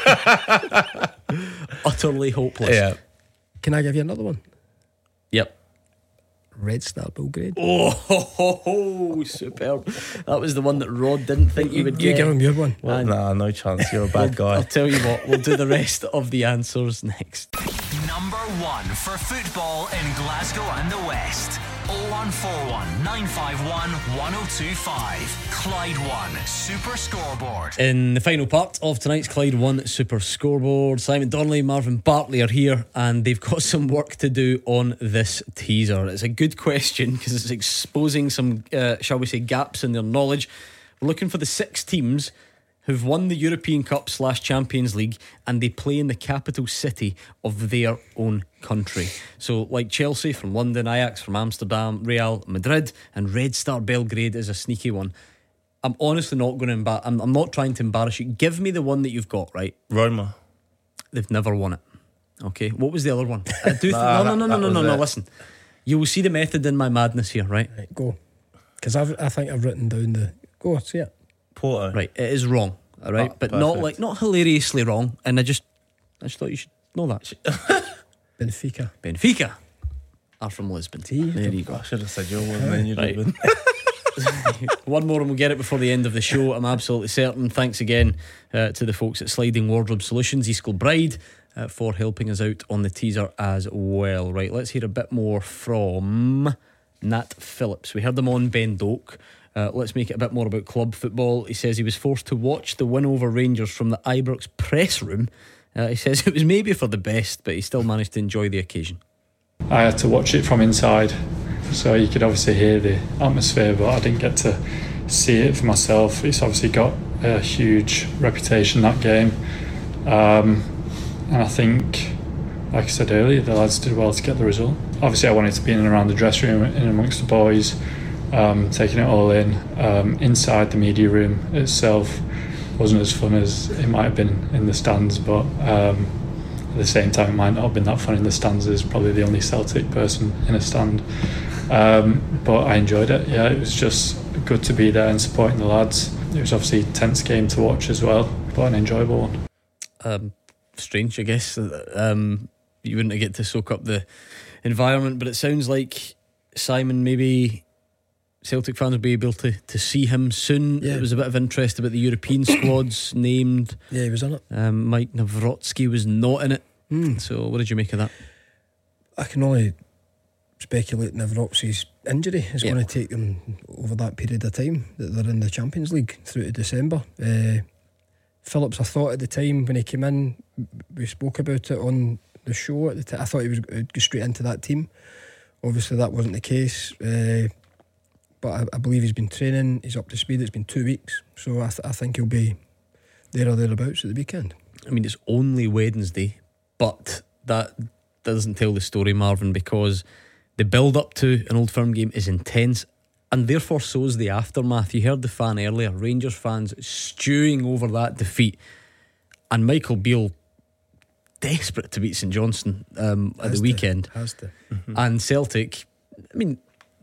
Utterly hopeless. Yeah. Can I give you another one? Yep. Red Star Belgrade. Oh, ho, ho, ho, superb. That was the one that Rod didn't think you would You get. give him your one. Well, nah, no chance. You're a bad guy. I'll tell you what, we'll do the rest of the answers next. Number one for football in Glasgow and the West. oh one four one, nine five one, one oh two five. Clyde One Super Scoreboard. In the final part of tonight's Clyde One Super Scoreboard, Simon Donnelly, Marvin Bartley are here, and they've got some work to do on this teaser. It's a good question because it's exposing some, uh, shall we say, gaps in their knowledge. We're looking for the six teams who've won the European Cup slash Champions League, and they play in the capital city of their own country. So like Chelsea from London, Ajax from Amsterdam, Real Madrid, and Red Star Belgrade is a sneaky one. I'm honestly not going to embarrass I'm, I'm not trying to embarrass you. Give me the one that you've got, right? Roma. They've never won it. Okay, what was the other one? I do th- Nah, no, no, no, that- no, that no, no, was no, it. listen. You will see the method in my madness here, right? Right, go. Because I think I've written down the. Go, see it. Porto. Right, it is wrong, all right? Oh, but not perfect. like not hilariously wrong. And I just I just thought you should know that. Benfica. Benfica are from Lisbon. There you go. I should have said your one, then you'd Right. have been. One more and we'll get it before the end of the show, I'm absolutely certain. Thanks again uh, to the folks at Sliding Wardrobe Solutions, East Kilbride, uh, for helping us out on the teaser as well. Right, let's hear a bit more from Nat Phillips. We heard them on Ben Doak. Uh, let's make it a bit more about club football. He says he was forced to watch the win over Rangers from the Ibrox press room. Uh, he says it was maybe for the best, but he still managed to enjoy the occasion. I had to watch it from inside, so you could obviously hear the atmosphere, but I didn't get to see it for myself. It's obviously got a huge reputation, that game, um, and I think, like I said earlier, the lads did well to get the result. Obviously I wanted to be in and around the dressing room, in amongst the boys, um, taking it all in. Um, inside the media room itself wasn't as fun as it might have been in the stands, but um, at the same time it might not have been that fun in the stands as probably the only Celtic person in a stand. Um, but I enjoyed it. Yeah, it was just good to be there and supporting the lads. It was obviously a tense game to watch as well, but an enjoyable one. Um, strange, I guess. Um, you wouldn't get to soak up the environment, but it sounds like Simon, maybe Celtic fans will be able to, to see him soon. Yeah. There was a bit of interest about the European squads named. Yeah, he was in it. Um, Mike Nawrocki was not in it. Mm. So what did you make of that? I can only speculate Navrocki's injury is Yeah. going to take them over that period of time that they're in the Champions League through to December. Uh, Phillips, I thought at the time when he came in, we spoke about it on the show at the time, I thought he was going to go straight into that team. Obviously that wasn't the case, uh, but I, I believe he's been training, he's up to speed. It's been two weeks, so I, th- I think he'll be there or thereabouts at the weekend. I mean, it's only Wednesday, but that doesn't tell the story, Marvin, because the build up to an Old Firm game is intense, and therefore so is the aftermath. You heard the fan earlier, Rangers fans stewing over that defeat, and Michael Beale desperate to beat St Johnstone um, at Has the to, weekend. Has to. And Celtic, I mean,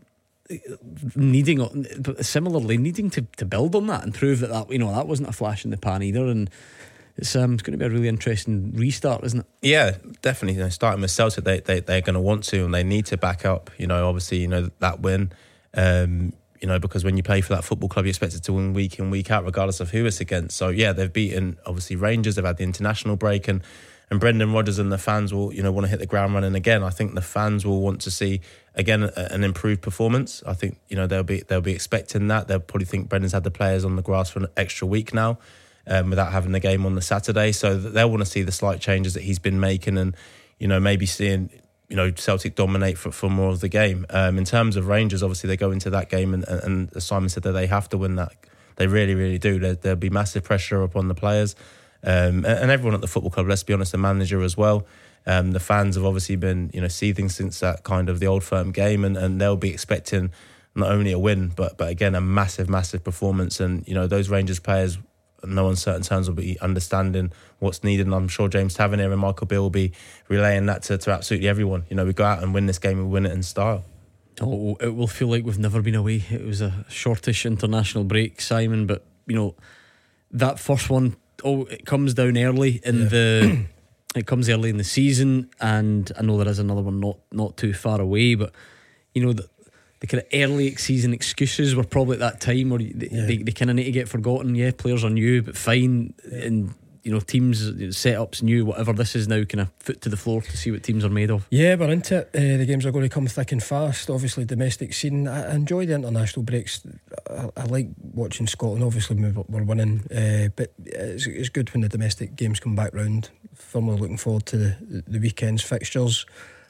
needing, but similarly needing to, to build on that and prove that, that you know that wasn't a flash in the pan either. And it's um it's going to be a really interesting restart, isn't it? Yeah, definitely. You know, starting with Celtic, they they they're going to want to, and they need to back up. You know, obviously, you know that win. Um, you know, because when you play for that football club, you're expected to win week in, week out, regardless of who it's against. So yeah, they've beaten obviously Rangers. They've had the international break, and and Brendan Rodgers and the fans will, you know, want to hit the ground running again. I think the fans will want to see again a, an improved performance. I think, you know, they'll be they'll be expecting that. They'll probably think Brendan's had the players on the grass for an extra week now, um, without having the game on the Saturday. So they'll want to see the slight changes that he's been making, and you know, maybe seeing, you know, Celtic dominate for, for more of the game. Um, in terms of Rangers, obviously they go into that game and, and, and as Simon said, that they have to win that. They really, really do. There, there'll be massive pressure upon the players. Um, and, and everyone at the football club, let's be honest, the manager as well. Um, the fans have obviously been, you know, seething since that kind of the Old Firm game, and, and they'll be expecting not only a win, but but again a massive, massive performance. And you know, those Rangers players, in no uncertain terms, will be understanding what's needed. And I'm sure James Tavernier and Michael Beale will be relaying that to, to absolutely everyone. You know, we go out and win this game, we win it in style. Oh, it will feel like we've never been away. It was a shortish international break, Simon, but you know, that first one, oh, it comes down early in yeah. the it comes early in the season, and I know there is another one not not too far away, but you know, the, the kind of early season excuses were probably at that time where they, yeah. they, they kind of need to get forgotten. Yeah, players are new, but fine, yeah. and you know, teams, setups new, whatever. This is now kind of foot to the floor to see what teams are made of. Yeah, we're into it. Uh, the games are going to come thick and fast. Obviously, domestic scene. I, I enjoy the international breaks. I, I like watching Scotland. Obviously, we're, we're winning, uh, but it's, it's good when the domestic games come back round. Firmly looking forward to the, the weekend's fixtures.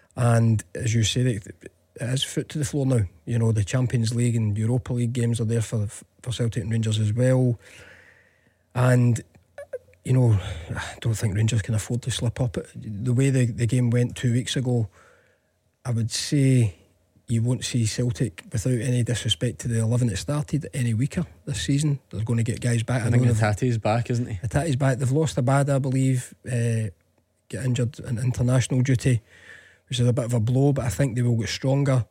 And as you say, it, it is foot to the floor now. You know, the Champions League and Europa League games are there for for Celtic and Rangers as well. And you know, I don't think Rangers can afford to slip up. The way the, the game went two weeks ago, I would say you won't see Celtic, without any disrespect to the eleven that started, any weaker this season. They're going to get guys back. I, I think Hatate's back, isn't he? Hatate's back. They've lost Abada, I believe, uh, get injured in international duty, which is a bit of a blow, but I think they will get stronger.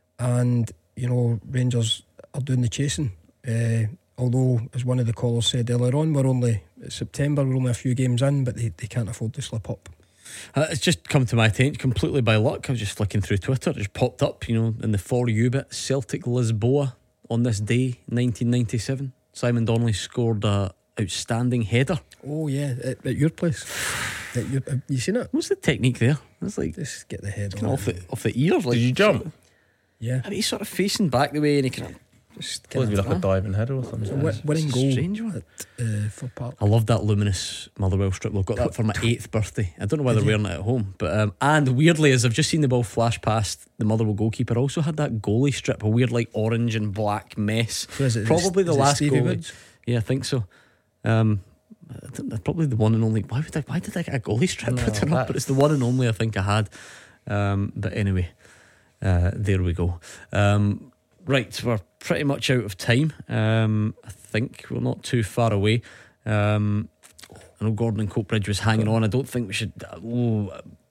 And, you know, Rangers are doing the chasing. Uh, although, as one of the callers said earlier on, we're only September, we're only a few games in, but they, they can't afford to slip up. Uh, it's just come to my attention completely by luck. I was just flicking through Twitter, it just popped up, you know, in the For You bit. Celtic Lisboa on this day, nineteen ninety-seven. Simon Donnelly scored a outstanding header. Oh yeah, at, at your place. At your, have you seen it? What's the technique there? It's like just get the head on off the off the ear. Like, did you jump? Sort of, yeah, I mean, he's sort of facing back the way, and he can. Just kind of like a diving header or something. It's a winning goal. Strange one. At, uh, for Park. I love that luminous Motherwell strip. I've got that for my eighth birthday. I don't know why they're wearing it at home, but um, and weirdly, as I've just seen the ball flash past the Motherwell goalkeeper, also had that goalie strip, a weird like orange and black mess. So is it, probably is the it last Stevie goalie. Woods? Yeah, I think so. Um, I think that's probably the one and only. Why would I? Why did I get a goalie strip? No, I don't know, that... but it's the one and only I think I had. Um, but anyway, uh, there we go. Um, Right, we're pretty much out of time. Um, I think we're not too far away. Um, I know Gordon and Coatbridge was hanging on. I don't think we should. Oh,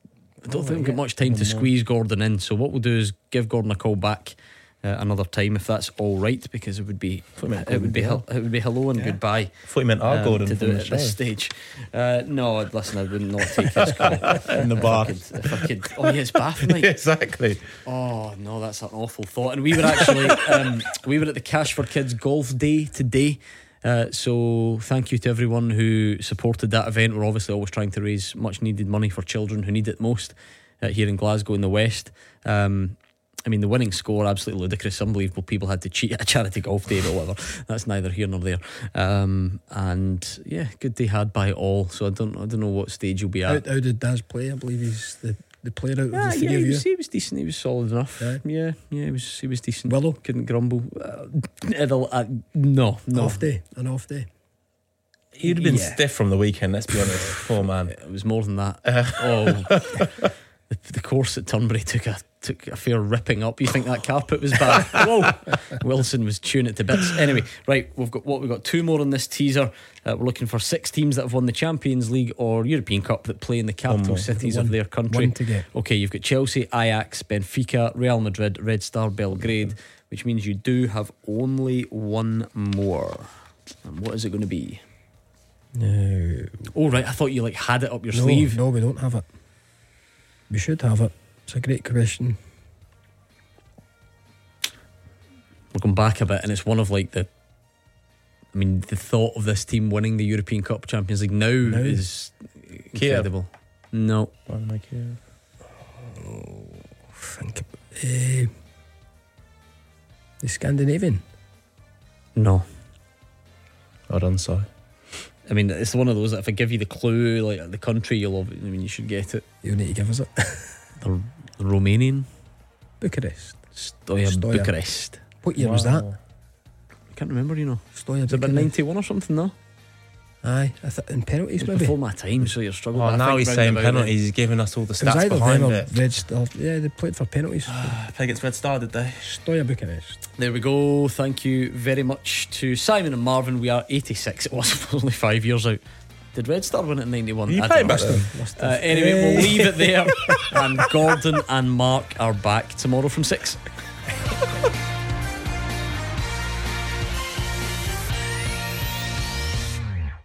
I don't oh, think we've got much time to squeeze Gordon in. So what we'll do is give Gordon a call back uh, another time, if that's all right, because it would be it would be hel- it would be hello and yeah. goodbye. I thought you meant our um, Gordon to do it at show. This stage. Uh, no, listen, I would not take his call in the bar. If I could, if I could, oh yeah, it's bath night. Exactly. Oh no, that's an awful thought. And we were actually um, we were at the Cashford Kids Golf Day today. Uh, so thank you to everyone who supported that event. We're obviously always trying to raise much needed money for children who need it most uh, here in Glasgow in the West. Um, I mean, the winning score, absolutely ludicrous, unbelievable. People had to cheat at a charity golf day, but whatever. That's neither here nor there. Um, and yeah, good day had by all. So I don't, I don't know what stage you'll be at. How, how did Daz play? I believe he's the, the player out of yeah, the three yeah, of he you. Was, he was decent. He was solid enough. Yeah, yeah, yeah he was. He was decent. Willow couldn't grumble. Uh, uh, no, no. Off day, an off day. He'd have been yeah. stiff from the weekend. Let's be honest. Poor man. It was more than that. Uh, oh, the, the course at Turnberry took a took a fair ripping up. You think that carpet was bad? Whoa! Wilson was chewing it to bits. Anyway, right, we've got what we've got two more on this teaser. Uh, we're looking for six teams that have won the Champions League or European Cup that play in the capital cities one, of their country. One to get. Okay, you've got Chelsea, Ajax, Benfica, Real Madrid, Red Star Belgrade, which means you do have only one more. And what is it going to be? No. Oh, right. I thought you like had it up your no, sleeve. No, we don't have it. We should have it. It's a great question. We're going back a bit, and it's one of like the. I mean, the thought of this team winning the European Cup Champions League now, now. is incredible. Kiev. No. Why am I Kiev? Oh, think about, uh, the Scandinavian. No. I done so. I mean, it's one of those that if I give you the clue, like the country, you'll. I mean, you should get it. You'll need to give us it. the, the Romanian. Bucharest. Stoya, Stoya. Bucharest. What year wow. was that? I can't remember. You know. Stoya. Was it about ninety-one or something? No. Aye, I th- in penalties maybe. Before my time, so you're struggling. Oh, I now think he's saying round about penalties. then. He's giving us all the It was stats either behind them or it. Red Star. Yeah, they played for penalties. Play against Red Star, did they? Stoya Bucharest. There we go. Thank you very much to Simon and Marvin. We are eighty-six. It was only five years out. Did Red Star win it in ninety-one? You I played don't back know. then. Uh, anyway, we'll leave it there. And Gordon and Mark are back tomorrow from six.